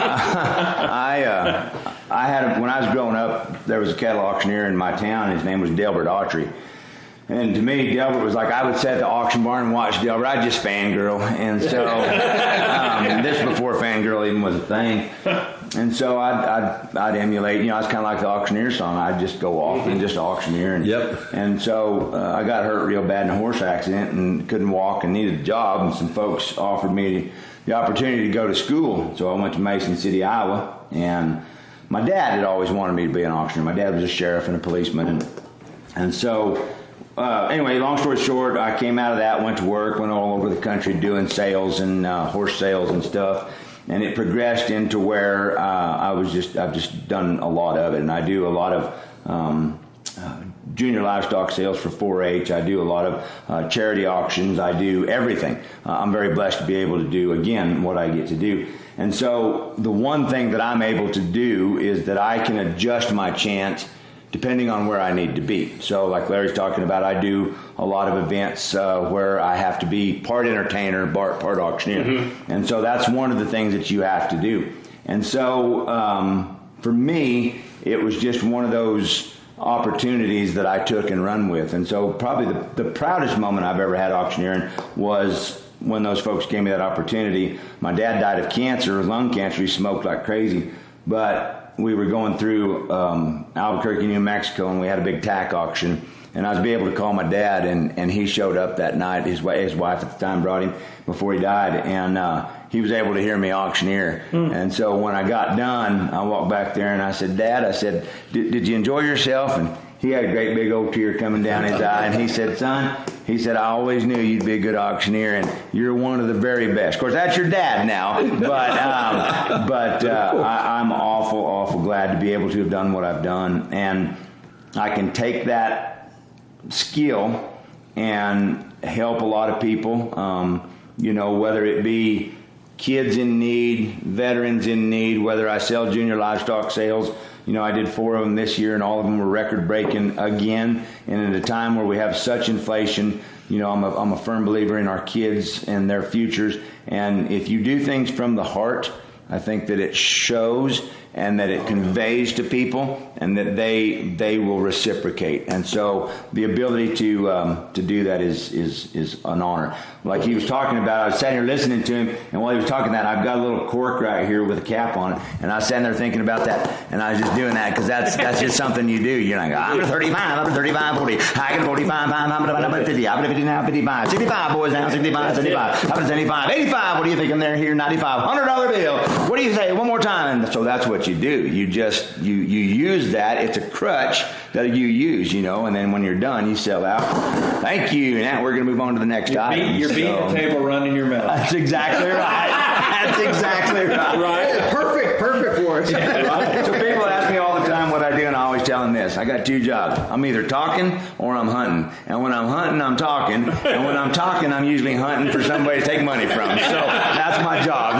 I had when I was growing up, there was a cattle auctioneer in my town, and his name was Delbert Autry. And to me, Delbert was like, I would sit at the auction barn and watch Delbert. I'd just fangirl. And so, this before fangirl even was a thing. And so I'd emulate, I was kind of like the auctioneer song. I'd just go off and just auctioneer. And so I got hurt real bad in a horse accident and couldn't walk and needed a job. And some folks offered me the opportunity to go to school. So I went to Mason City, Iowa, and my dad had always wanted me to be an auctioneer. My dad was a sheriff and a policeman, and so anyway, long story short, I came out of that, went to work, went all over the country doing sales and horse sales and stuff, and it progressed into where I've just done a lot of it, and I do a lot of junior livestock sales for 4-H. I do a lot of charity auctions. I do everything. I'm very blessed to be able to do, again, what I get to do. And so the one thing that I'm able to do is that I can adjust my chance depending on where I need to be. So like Larry's talking about, I do a lot of events where I have to be part entertainer, part auctioneer. Mm-hmm. And so that's one of the things that you have to do. And so for me, it was just one of those opportunities that I took and run with. And so probably the proudest moment I've ever had auctioneering was when those folks gave me that opportunity. My dad died of cancer, lung cancer. He smoked like crazy. But we were going through Albuquerque, New Mexico, and we had a big tack auction. And I was able to call my dad, and he showed up that night. His wife at the time brought him before he died, and he was able to hear me auctioneer. And so when I got done, I walked back there and I said, Dad, I said, did you enjoy yourself? And he had a great big old tear coming down his eye, and he said, son, he said, I always knew you'd be a good auctioneer, and you're one of the very best. Of course, that's your dad now, but I'm awful glad to be able to have done what I've done, and I can take that skill and help a lot of people, whether it be kids in need, veterans in need, whether I sell junior livestock sales. I did 4 of them this year, and all of them were record-breaking again. And at a time where we have such inflation, I'm a firm believer in our kids and their futures. And if you do things from the heart, I think that it shows and that it conveys to people, and that they will reciprocate. And so the ability to do that is an honor. Like he was talking about, I was sitting here listening to him, and while he was talking that, I've got a little cork right here with a cap on it, and I was sitting there thinking about that, and I was just doing that because that's just something you do. You're like, I'm a 35, I'm a 35, 40, I get 45, I'm a 50, I'm a 50 now, 55, 65 boys now, 65, 75, I'm a 75, 85. What do you think? I'm there here, 95, $100 bill. What do you say? One more time. And so that's what you do. You just you use that. It's a crutch that you use, and then when you're done, you sell out. Thank you. Now we're going to move on to the next item. You're beating the table, running your mouth. That's exactly right. That's exactly right. Right. Perfect for us. Right. So people ask me all the time what I do, and I always tell them this. I got 2 jobs. I'm either talking or I'm hunting. And when I'm hunting, I'm talking. And when I'm talking, I'm usually hunting for somebody to take money from. So that's my jobs.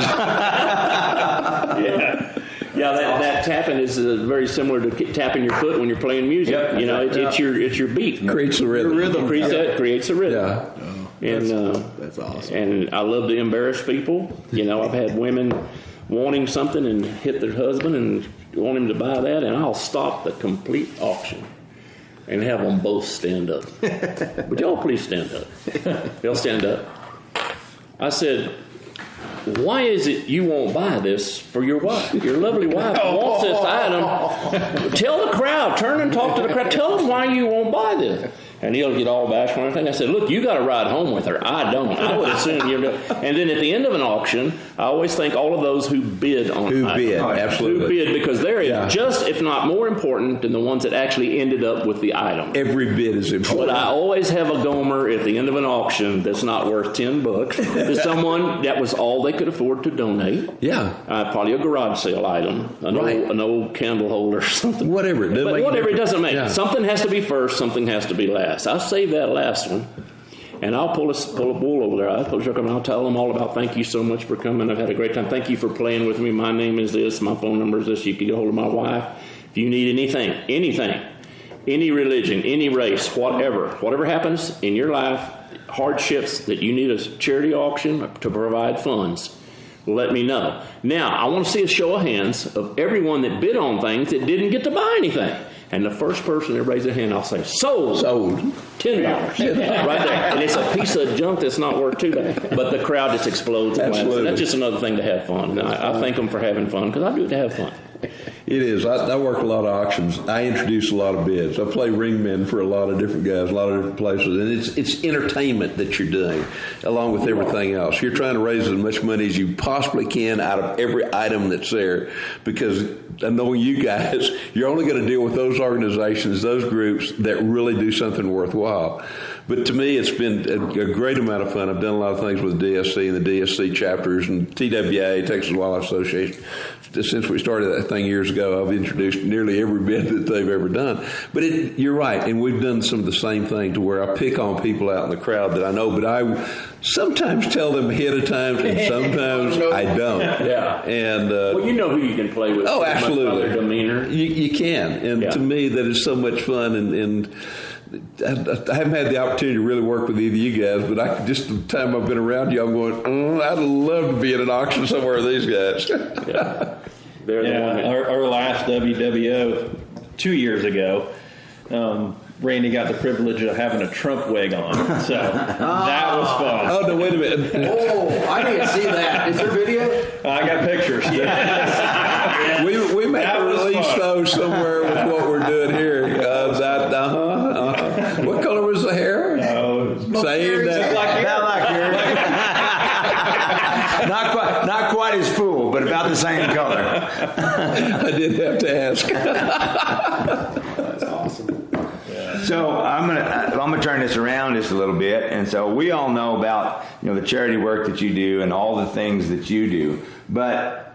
Yeah, that tapping is very similar to tapping your foot when you're playing music. Yep. It's your beat. Creates the rhythm. Creates the rhythm. Yeah. And that's awesome. And I love to embarrass people. I've had women wanting something and hit their husband and want him to buy that, and I'll stop the complete auction and have them both stand up. Would y'all please stand up? They'll stand up. I said, why is it you won't buy this for your wife? Your lovely wife wants this item. Tell the crowd. Turn and talk to the crowd. Tell them why you won't buy this. And he'll get all bashful and everything. I said, look, you got to ride home with her. I don't. I would assume you know. And then at the end of an auction, I always thank all of those who bid on it. Absolutely. Who bid, because they're just, if not more important, than the ones that actually ended up with the item. Every bid is important. But I always have a Gomer at the end of an auction that's not worth $10 to someone that was all they could afford to donate. Yeah. Probably a garage sale item, an old candle holder or something. Whatever. It doesn't make. Yeah. Something has to be first, something has to be last. I'll save that last one, and I'll pull a bull over there. I'll tell them all about thank you so much for coming. I've had a great time. Thank you for playing with me. My name is this. My phone number is this. You can get a hold of my wife. If you need anything, any religion, any race, whatever happens in your life, hardships that you need a charity auction to provide funds, let me know. Now, I want to see a show of hands of everyone that bid on things that didn't get to buy anything. And the first person that raises their hand, I'll say, sold. $10. Right there. And it's a piece of junk that's not worth $2. But the crowd just explodes. And that's just another thing to have fun. And I thank them for having fun, because I do it to have fun. It is. I work a lot of auctions. I introduce a lot of bids. I play ringman for a lot of different guys, a lot of different places. And it's entertainment that you're doing, along with everything else. You're trying to raise as much money as you possibly can out of every item that's there, because I know you guys, you're only going to deal with those organizations, those groups that really do something worthwhile. But to me, it's been a great amount of fun. I've done a lot of things with DSC and the DSC chapters and TWA, Texas Wildlife Association. Since we started that thing years ago, I've introduced nearly every bid that they've ever done. But you're right, and we've done some of the same thing to where I pick on people out in the crowd that I know, but I sometimes tell them ahead of time, and sometimes I don't. Yeah. And well, you know who you can play with. Oh, absolutely. Their demeanor. You can, and to me, that is so much fun. And I haven't had the opportunity to really work with either of you guys, but just the time I've been around you, I'm going, I'd love to be at an auction somewhere with these guys. Yeah. They're the one that, our last WWO 2 years ago, Randy got the privilege of having a Trump wig on, so that was fun. Oh, no, wait a minute. I didn't see that. Is there video? I got pictures. We may have released those somewhere with what we're doing here. What color was the hair? Saying that. Not quite as full, but about the same color. I did have to ask. That's awesome. Yeah. So I'm gonna turn this around just a little bit, and so we all know about the charity work that you do and all the things that you do, but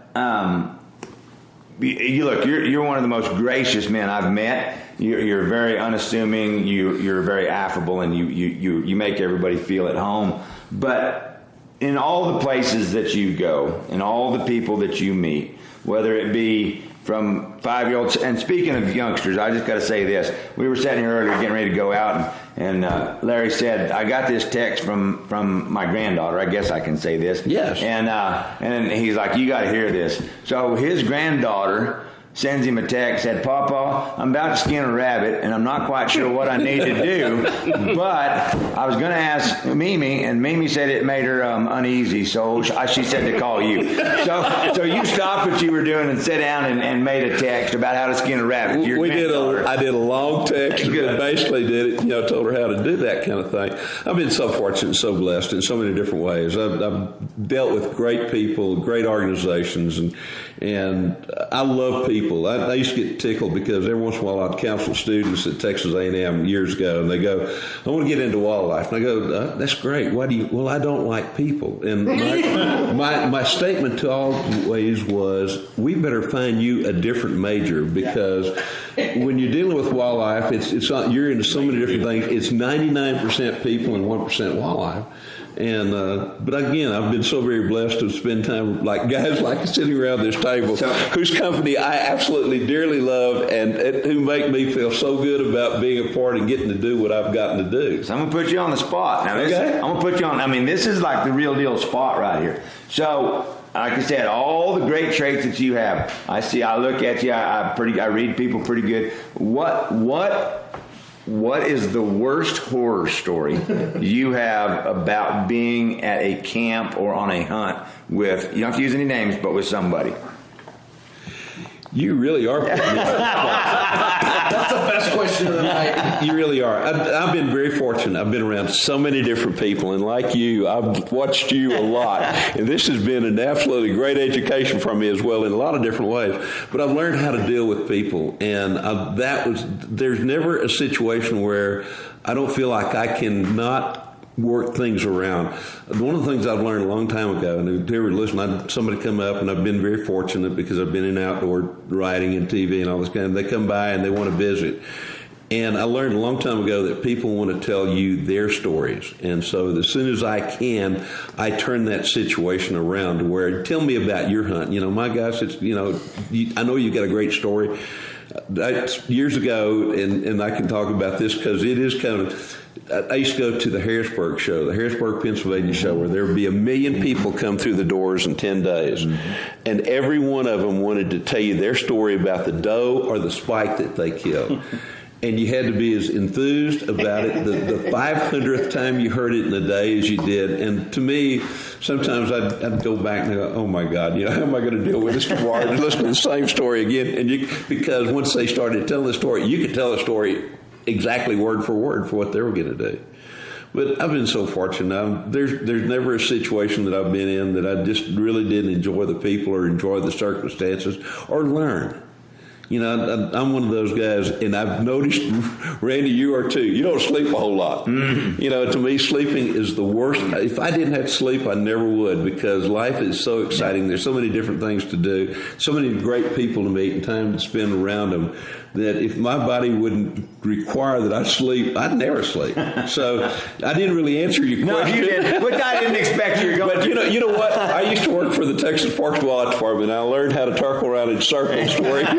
you're one of the most gracious men I've met. You're very unassuming. You're very affable, and you make everybody feel at home. But in all the places that you go, and all the people that you meet, whether it be from 5-year-olds, and speaking of youngsters, I just got to say this. We were sitting here earlier getting ready to go out, and Larry said, I got this text from my granddaughter. I guess I can say this. Yes. And he's like, you got to hear this. So his granddaughter sends him a text, said, Papa, I'm about to skin a rabbit, and I'm not quite sure what I need to do, but I was going to ask Mimi, and Mimi said it made her uneasy, so she said to call you. So you stopped what you were doing and sat down and made a text about how to skin a rabbit. I did a long text and basically did it, told her how to do that kind of thing. I've been so fortunate and so blessed in so many different ways. I've dealt with great people, great organizations, and I love people. I used to get tickled because every once in a while I'd counsel students at Texas A&M years ago, and they go, I want to get into wildlife. And I go, that's great. Why do you? Well, I don't like people. And my statement to always was, we better find you a different major, because when you're dealing with wildlife, it's not, you're into so many different things. It's 99% people and 1% wildlife. And but again, I've been so very blessed to spend time like guys like sitting around this table, whose company I absolutely dearly love, and who make me feel so good about being a part and getting to do what I've gotten to do. So I'm gonna put you on the spot now. Okay. I'm gonna put you on. I mean, this is like the real deal spot right here. So, like I said, all the great traits that you have, I look at you. I read people pretty good. What is the worst horror story you have about being at a camp or on a hunt with, you don't have to use any names, but with somebody? You really are. That's the best question of the night. You really are. I've been very fortunate. I've been around so many different people, and like you, I've watched you a lot. And this has been an absolutely great education for me as well in a lot of different ways. But I've learned how to deal with people, and there's never a situation where I don't feel like I can not work things around. One of the things I've learned a long time ago, and if you ever listen, somebody come up, and I've been very fortunate because I've been in outdoor writing and TV and all this kind of, they come by and they want to visit. And I learned a long time ago that people want to tell you their stories. And so as soon as I can, I turn that situation around to where, tell me about your hunt. My gosh, I know you've got a great story. Years ago, and I can talk about this because it is kind of, I used to go to the Harrisburg show, the Harrisburg, Pennsylvania show, where there would be 1 million people come through the doors in 10 days. Mm-hmm. And every one of them wanted to tell you their story about the doe or the spike that they killed. and you had to be as enthused about it the 500th time you heard it in a day as you did. And to me, sometimes I'd go back and go, oh my God, how am I going to deal with this tomorrow and listen to the same story again? And because once they started telling the story, you could tell the story exactly word for word for what they were going to do. But I've been so fortunate. There's never a situation that I've been in that I just really didn't enjoy the people or enjoy the circumstances or learn. I'm one of those guys, and I've noticed, Randy, you are too. You don't sleep a whole lot. Mm-hmm. To me, sleeping is the worst. If I didn't have to sleep, I never would, because life is so exciting. There's so many different things to do, so many great people to meet and time to spend around them, that if my body wouldn't require that I sleep, I'd never sleep. So I didn't really answer your question. No, you didn't. Which I didn't expect you to go. But you know what? I used to work for the Texas Parks and Wildlife Department, and I learned how to circle around in circles for you.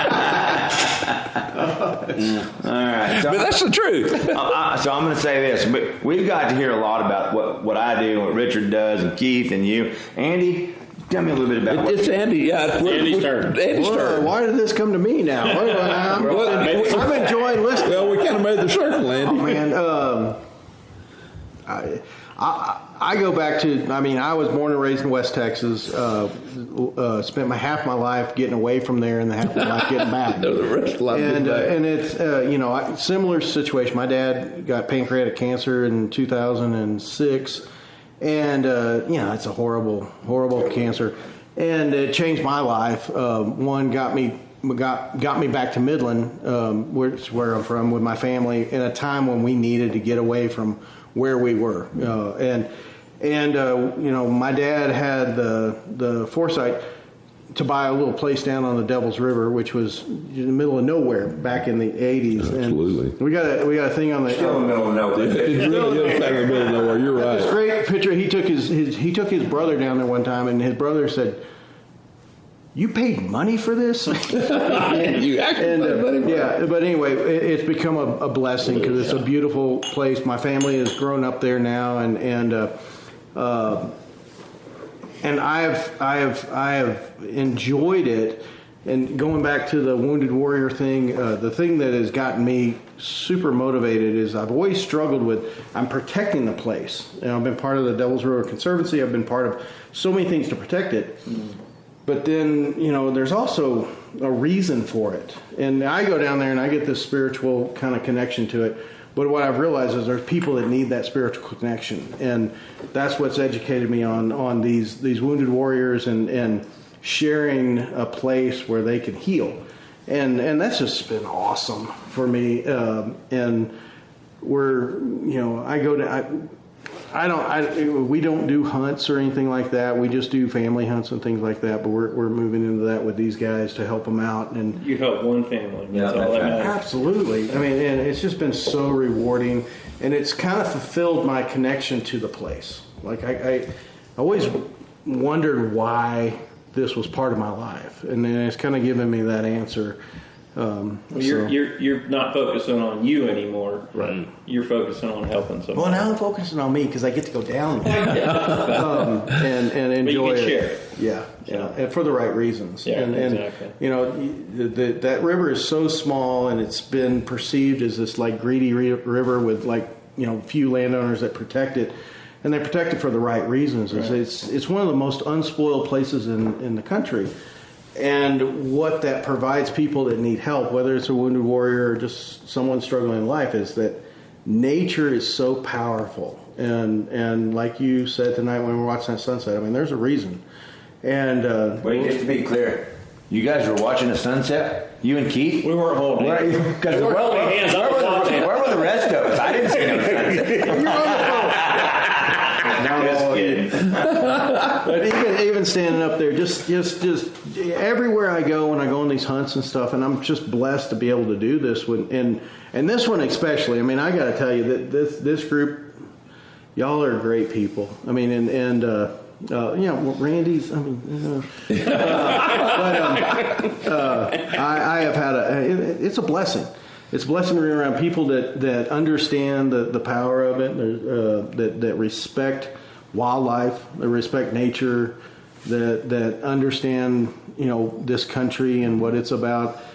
All right. So, but that's the truth. So I'm going to say this. We've got to hear a lot about what I do, what Richard does, and Keith and you. Andy, tell me a little bit about it's Andy. Yeah, it's Andy's turn. Andy's turn. Why did this come to me now? I'm enjoying listening. Well, we kind of made the circle, Andy. Oh, man, I go back to, I was born and raised in West Texas, spent half my life getting away from there and the half of my life getting back. The rest of life and it's, similar situation. My dad got pancreatic cancer in 2006, and, it's a horrible, horrible cancer. And it changed my life. One got me back to Midland, which is where I'm from, with my family, in a time when we needed to get away from where we were. My dad had the foresight to buy a little place down on the Devil's River, which was in the middle of nowhere back in the 80s. Absolutely. And we got a thing on the still in the middle of nowhere. It's really is back in the middle of nowhere. You're right. This great picture. He took his brother down there one time, and his brother said, "You paid money for this?" You actually paid money for it. But anyway, it's become a blessing because it's a beautiful place. My family has grown up there now, and I have enjoyed it. And going back to the Wounded Warrior thing, the thing that has gotten me super motivated is I've always struggled with, I'm protecting the place. And I've been part of the Devil's River Conservancy. I've been part of so many things to protect it. But then, there's also a reason for it. And I go down there and I get this spiritual kind of connection to it. But what I've realized is there's people that need that spiritual connection. And that's what's educated me on these wounded warriors and sharing a place where they can heal. And that's just been awesome for me. And we don't do hunts or anything like that. We just do family hunts and things like that. But we're moving into that with these guys to help them out. And you help one family. That's all that matters. Absolutely. And it's just been so rewarding, and it's kind of fulfilled my connection to the place. Like I always wondered why this was part of my life, and then it's kind of given me that answer. You're not focusing on you anymore. Right. You're focusing on helping someone. Well, now I'm focusing on me because I get to go down there and enjoy but you can it. Share it. Yeah, and for the right reasons. Yeah, exactly. And that river is so small, and it's been perceived as this like greedy river with few landowners that protect it. And they protect it for the right reasons. Right. It's one of the most unspoiled places in the country. And what that provides people that need help, whether it's a wounded warrior or just someone struggling in life, is that nature is so powerful. And like you said tonight when we were watching that sunset, there's a reason. And wait, just to be clear, you guys were watching the sunset? You and Keith? We weren't holding hands. Where were the rest of us? I didn't see no sunset. You're on the phone. But even standing up there, just everywhere I go when I go on these hunts and stuff, and I'm just blessed to be able to do this one, and this one especially. I got to tell you that this group, y'all are great people. Randy's. I have had it's a blessing. It's a blessing to be around people that understand the power of it, that respect wildlife, that respect nature, that understand this country and what it's about.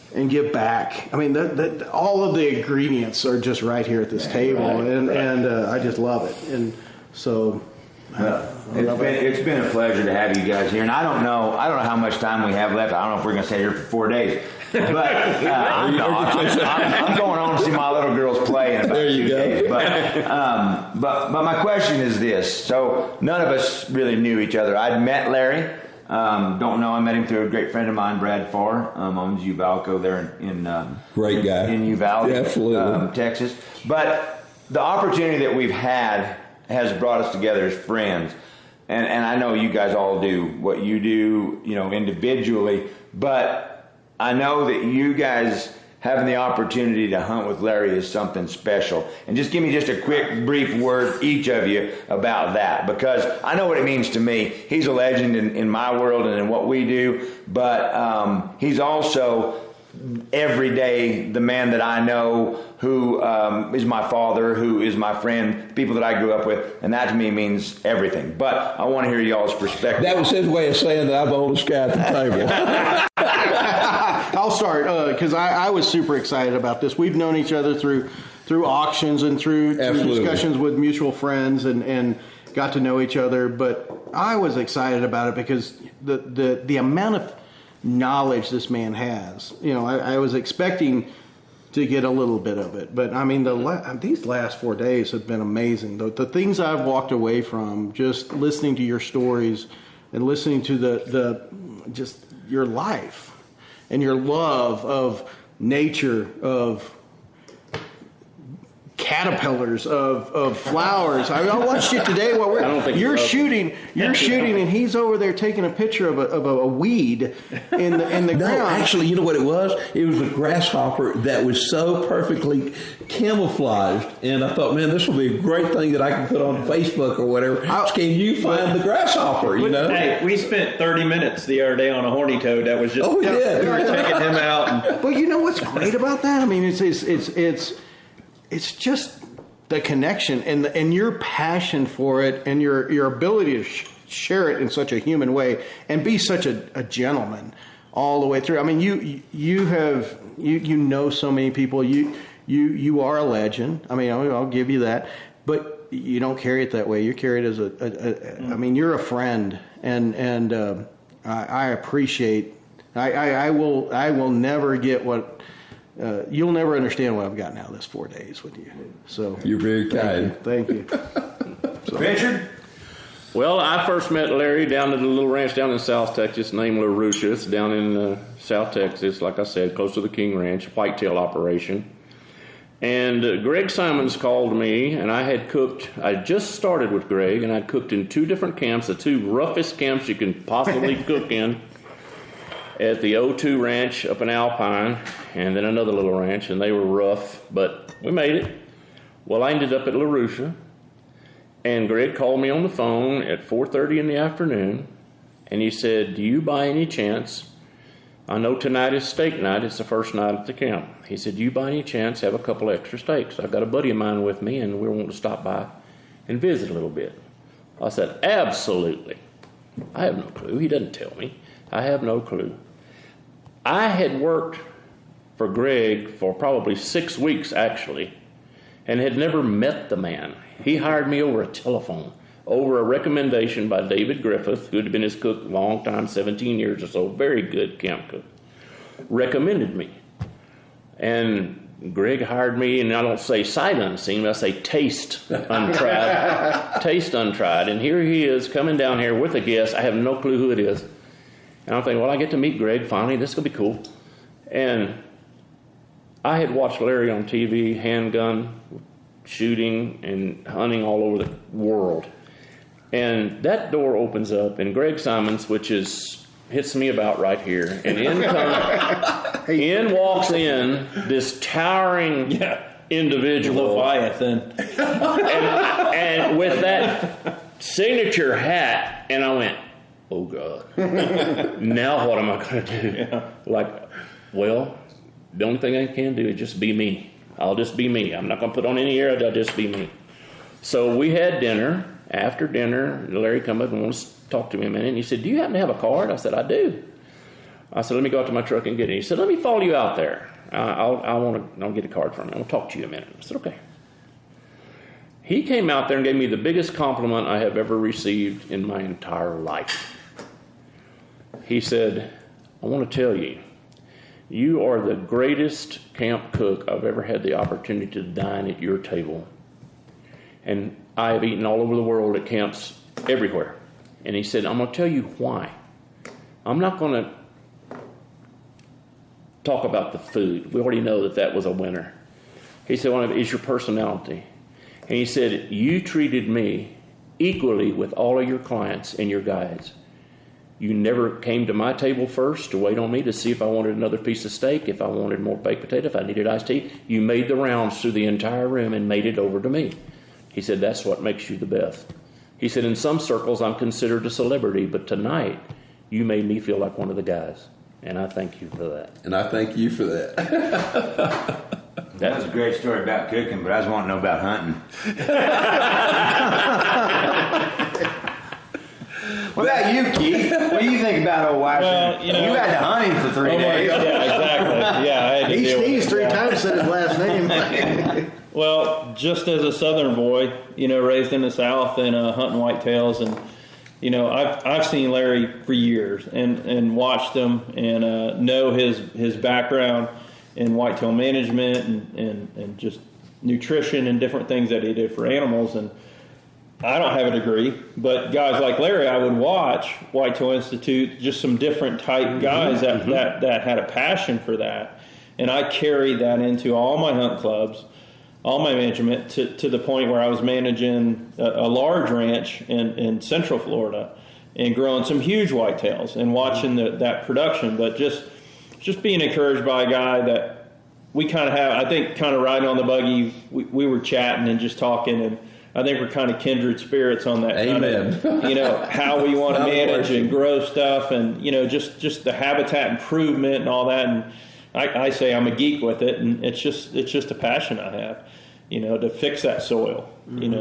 and give back. I mean, all of the ingredients are just right here at this table, and I just love it. And so, it's been a pleasure to have you guys here. And I don't know how much time we have left. I don't know if we're going to stay here for 4 days. But I'm going home to see my little girls play in about 2 days. But my question is this. So none of us really knew each other. I'd met Larry. Don't know. I met him through a great friend of mine, Brad Farr, owns Uvalco there in great guy in Uvalde, absolutely, Texas. But the opportunity that we've had has brought us together as friends, and I know you guys all do what you do, individually. But I know that you guys having the opportunity to hunt with Larry is something special. And just give me just a quick, brief word, each of you, about that, because I know what it means to me. He's a legend in my world and in what we do, but he's also every day the man that I know who is my father, who is my friend, people that I grew up with, and that to me means everything. But I want to hear y'all's perspective. That was his way of saying that I'm the oldest guy at the table. I'll start because I was super excited about this. We've known each other through auctions and through discussions with mutual friends and got to know each other. But I was excited about it because the amount of knowledge this man has. I was expecting to get a little bit of it, but I mean these last 4 days have been amazing. The things I've walked away from just listening to your stories and listening to the just your life and your love of nature, of caterpillars, of flowers. I watched you today while you're shooting, and he's over there taking a picture of a weed in the ground. No, actually, you know what it was? It was a grasshopper that was so perfectly camouflaged, and I thought, man, this will be a great thing that I can put on Facebook or whatever. Can you find the grasshopper? Hey, we spent 30 minutes the other day on a horny toad that was just. Oh, we did. We were taking him out. But you know what's great about that? I mean, it's just the connection and your passion for it and your ability to share it in such a human way and be such a gentleman all the way through. I mean, you know so many people. You are a legend. I mean, I'll give you that. But you don't carry it that way. You carry it as I mean, you're a friend, and I appreciate. I will never get what. You'll never understand what I've got now this 4 days with you. So you're very kind. Thank you. Richard? Well, I first met Larry down at a little ranch down in South Texas named LaRusha. It's down in South Texas, like I said, close to the King Ranch, whitetail operation. And Greg Simons called me, and I just started with Greg, and I'd cooked in 2 different camps, the 2 roughest camps you can possibly cook in. At the O2 Ranch up in Alpine, and then another little ranch, and they were rough, but we made it. Well, I ended up at LaRusha, and Greg called me on the phone at 4:30 in the afternoon, and he said, do you by any chance, I know tonight is steak night, it's the first night at the camp. He said, do you by any chance have a couple extra steaks? I've got a buddy of mine with me, and we're wanting to stop by and visit a little bit. I said, absolutely. I have no clue. He doesn't tell me. I have no clue. I had worked for Greg for probably 6 weeks, actually, and had never met the man. He hired me over a telephone, over a recommendation by David Griffith, who had been his cook a long time, 17 years or so, very good camp cook, recommended me. And Greg hired me, and I don't say sight unseen, I say taste untried. Taste untried. And here he is coming down here with a guest. I have no clue who it is. And I'm thinking, well, I get to meet Greg finally. This is going to be cool. And I had watched Larry on TV, handgun, shooting, and hunting all over the world. And that door opens up, and Greg Simons, hits me about right here. And in walks in this towering individual. Leviathan. and with that signature hat, and I went, oh, God. Now what am I going to do? Yeah. Well, the only thing I can do is just be me. I'll just be me. I'm not going to put on any air. I'll just be me. So we had dinner. After dinner, Larry come up and wants to talk to me a minute. And he said, do you happen to have a card? I said, I do. I said, let me go out to my truck and get it. He said, let me follow you out there. I'll get a card from him. I'll talk to you in a minute. I said, okay. He came out there and gave me the biggest compliment I have ever received in my entire life. He said, I want to tell you, you are the greatest camp cook I've ever had the opportunity to dine at your table. And I have eaten all over the world at camps everywhere. And he said, I'm going to tell you why. I'm not going to talk about the food. We already know that was a winner. He said, well, it's your personality. And he said, you treated me equally with all of your clients and your guides. You never came to my table first to wait on me to see if I wanted another piece of steak, if I wanted more baked potato, if I needed iced tea. You made the rounds through the entire room and made it over to me. He said, that's what makes you the best. He said, in some circles, I'm considered a celebrity, but tonight, you made me feel like one of the guys. And I thank you for that. And I thank you for that. That was a great story about cooking, but I just want to know about hunting. What about you, Keith? What do you think about old Washington? Well, you Yeah, exactly. Yeah, I had to He deal with sneezed it. 3 times, said his last name. Well, just as a Southern boy, raised in the South and hunting whitetails, and I've seen Larry for years and watched him and know his background in whitetail management and just nutrition and different things that he did for animals. And I don't have a degree, but guys like Larry, I would watch Whitetail Institute, just some different type guys that had a passion for that, and I carried that into all my hunt clubs, all my management, to the point where I was managing a large ranch in Central Florida and growing some huge whitetails and watching that production. But just being encouraged by a guy that we kind of have, I think, kind of riding on the buggy, we were chatting and just talking, and I think we're kind of kindred spirits on that. Amen. Kind of, how we want to manage and grow stuff, and just the habitat improvement and all that. And I say I'm a geek with it, and it's just a passion I have, to fix that soil,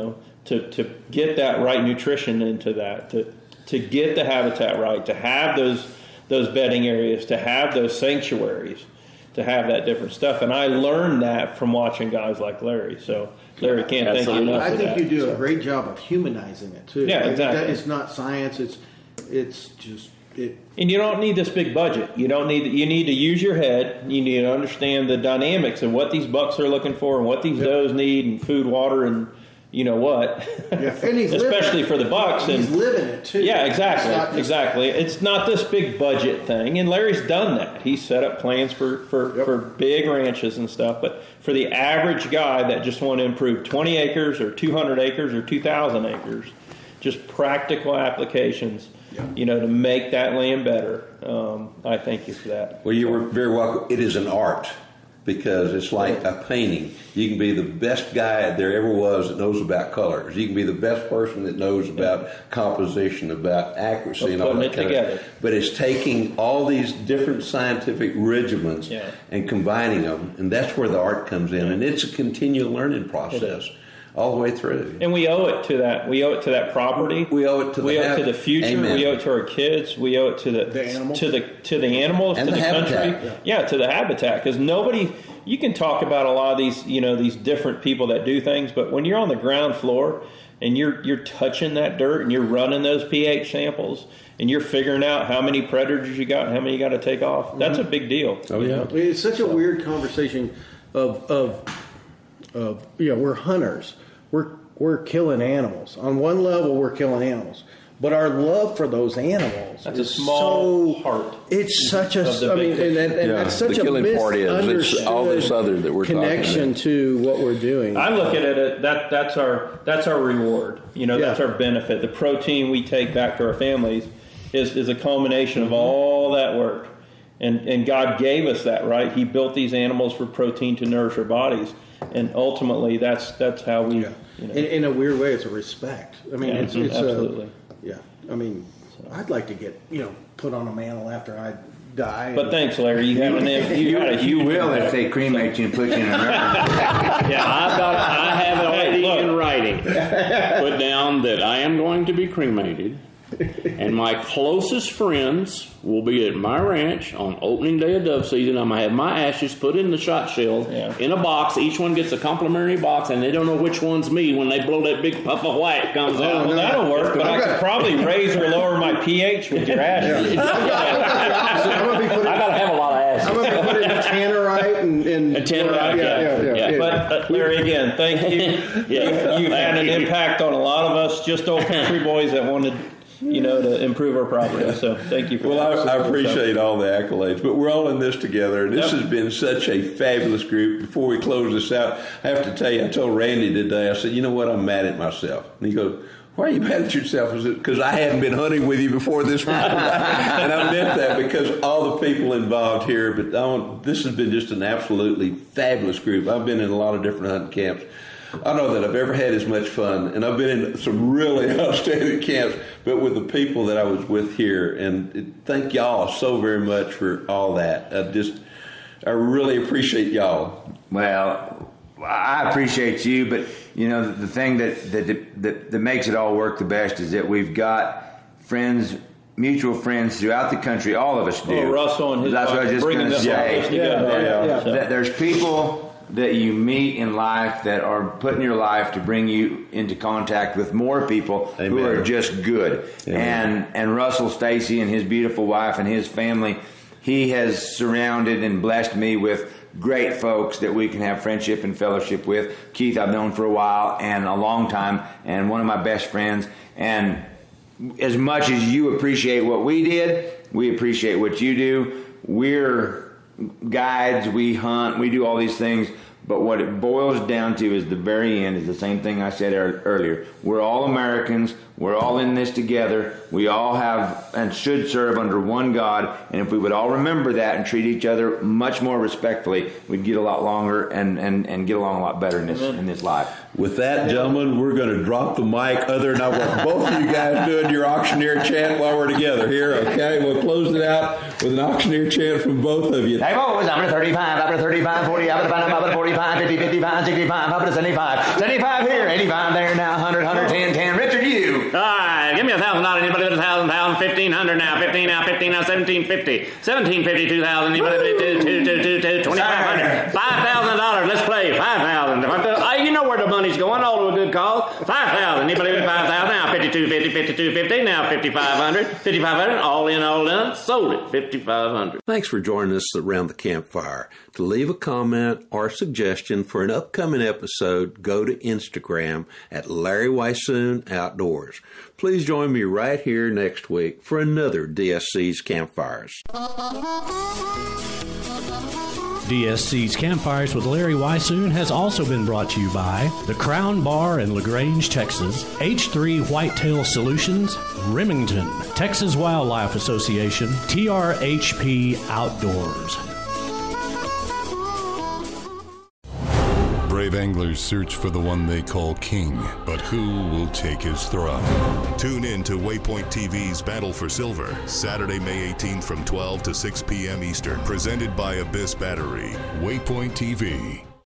to get that right nutrition into that, to get the habitat right, to have those bedding areas, to have those sanctuaries, to have that different stuff. And I learned that from watching guys like Larry. So Larry, can't thank you enough for that. I think you do a great job of humanizing it too. Yeah, exactly. It's not science. It's just it. And you don't need this big budget. You need to use your head. You need to understand the dynamics of what these bucks are looking for and what these does need, and food, water, and what. Yeah, and especially for the bucks. He's living it too. Yeah, exactly. It's not this big budget thing, and Larry's done that. He's set up plans for big ranches and stuff. But for the average guy that just want to improve 20 acres or 200 acres or 2,000 acres, just practical applications, to make that land better. I thank you for that. Well, you were very welcome. It is an art, because it's like a painting. You can be the best guy there ever was that knows about colors. You can be the best person that knows about composition, about accuracy, and all that kind of stuff. But it's taking all these different scientific regiments and combining them, and that's where the art comes in. And it's a continual learning process all the way through. And we owe it to that. We owe it to that property. We owe it to the future. Amen. We owe it to our kids. We owe it to the animals, to the animals, and to the habitat. country. Yeah, to the habitat. Because nobody, you can talk about a lot of these, these different people that do things, but when you're on the ground floor and you're touching that dirt and you're running those pH samples and you're figuring out how many predators you got and how many you got to take off, that's a big deal. Oh yeah, it's such a weird conversation of we're hunters. We're killing animals. On one level, we're killing animals. But our love for those animals is a small part. It's such a. I mean, and that's such the a killing part is it's all this misunderstood other that we're connection to what we're doing. I look at it that's our reward. That's our benefit. The protein we take back to our families is a culmination of all that work, and God gave us that, right? He built these animals for protein to nourish our bodies. And ultimately, that's how we. In a weird way, it's a respect. I mean, it's absolutely. I mean, I'd like to get put on a mantle after I die. But thanks, Larry. You will if they cremate you and put you in a river. I have it already in writing. Put down that I am going to be cremated And my closest friends will be at my ranch on opening day of dove season. I'm going to have my ashes put in the shot shell in a box. Each one gets a complimentary box, and they don't know which one's me when they blow that big puff of white comes out. Well, that'll work, but I could probably raise or lower my pH with your ashes. I got to have a lot of ashes. I'm going to be putting tannerite and tannerite, yeah. But Larry, again, thank you. You've had an impact on a lot of us, just old country boys that wanted, to improve our property. So thank you for that. Well, I appreciate all the accolades, but we're all in this together. This has been such a fabulous group. Before we close this out, I have to tell you, I told Randy today, I said, you know what, I'm mad at myself. And he goes, why are you mad at yourself? Is it because I hadn't been hunting with you before this morning? And I meant that because all the people involved here, but this has been just an absolutely fabulous group. I've been in a lot of different hunting camps. I know that I've ever had as much fun, and I've been in some really outstanding camps, but with the people that I was with here, and thank y'all so very much for all that. I really appreciate y'all. Well, I appreciate you, but the thing that makes it all work the best is that we've got friends, mutual friends throughout the country. All of us do. Oh, Russell and his That's what I was just going to say. That there's people that you meet in life that are put in your life to bring you into contact with more people who are just good. And Russell Stacy and his beautiful wife and his family, he has surrounded and blessed me with great folks that we can have friendship and fellowship with. Keith, I've known for a while and a long time, and one of my best friends. And as much as you appreciate what we did, we appreciate what you do. We're guides, we hunt, we do all these things, but what it boils down to is the very end is the same thing I said earlier. We're all Americans. We're all in this together. We all have and should serve under one God, and if we would all remember that and treat each other much more respectfully, we'd get a lot longer and get along a lot better in this life. With that, gentlemen, we're going to drop the mic other than I want both of you guys doing your auctioneer chant while we're together here, okay? We'll close it out with an auctioneer chant from both of you. Hey, boys, I'm at 35, I'm at 35, 40, I'm at 45, 50, 55, 65, up to 75, 75 here, 85 there, now 100, 110, 10. Richard, you. All right, give me $1,000. Anybody with $1,000? 1,500 now. 15 now. 15 now. 1,750. 1,750. 2,000. Anybody with 2,500? $5,000. Let's play. 5,000. You know where the money's going. All to a good cause. 5,000. Anybody with 5,000 now? 5,250. 5,250. Now 5,500. 5,500. All in, all done. Sold it. 5,500. Thanks for joining us around the campfire. To leave a comment or suggestion for an upcoming episode, go to Instagram at Larry Weishuhn Outdoors. Please join me right here next week for another DSC's Campfires. DSC's Campfires with Larry Weishuhn has also been brought to you by the Crown Bar in LaGrange, Texas, H3 Whitetail Solutions, Remington, Texas Wildlife Association, TRHP Outdoors. Brave anglers search for the one they call king, but who will take his throne? Tune in to Waypoint TV's Battle for Silver, Saturday, May 18th from 12 to 6 p.m. Eastern, presented by Abyss Battery. Waypoint TV.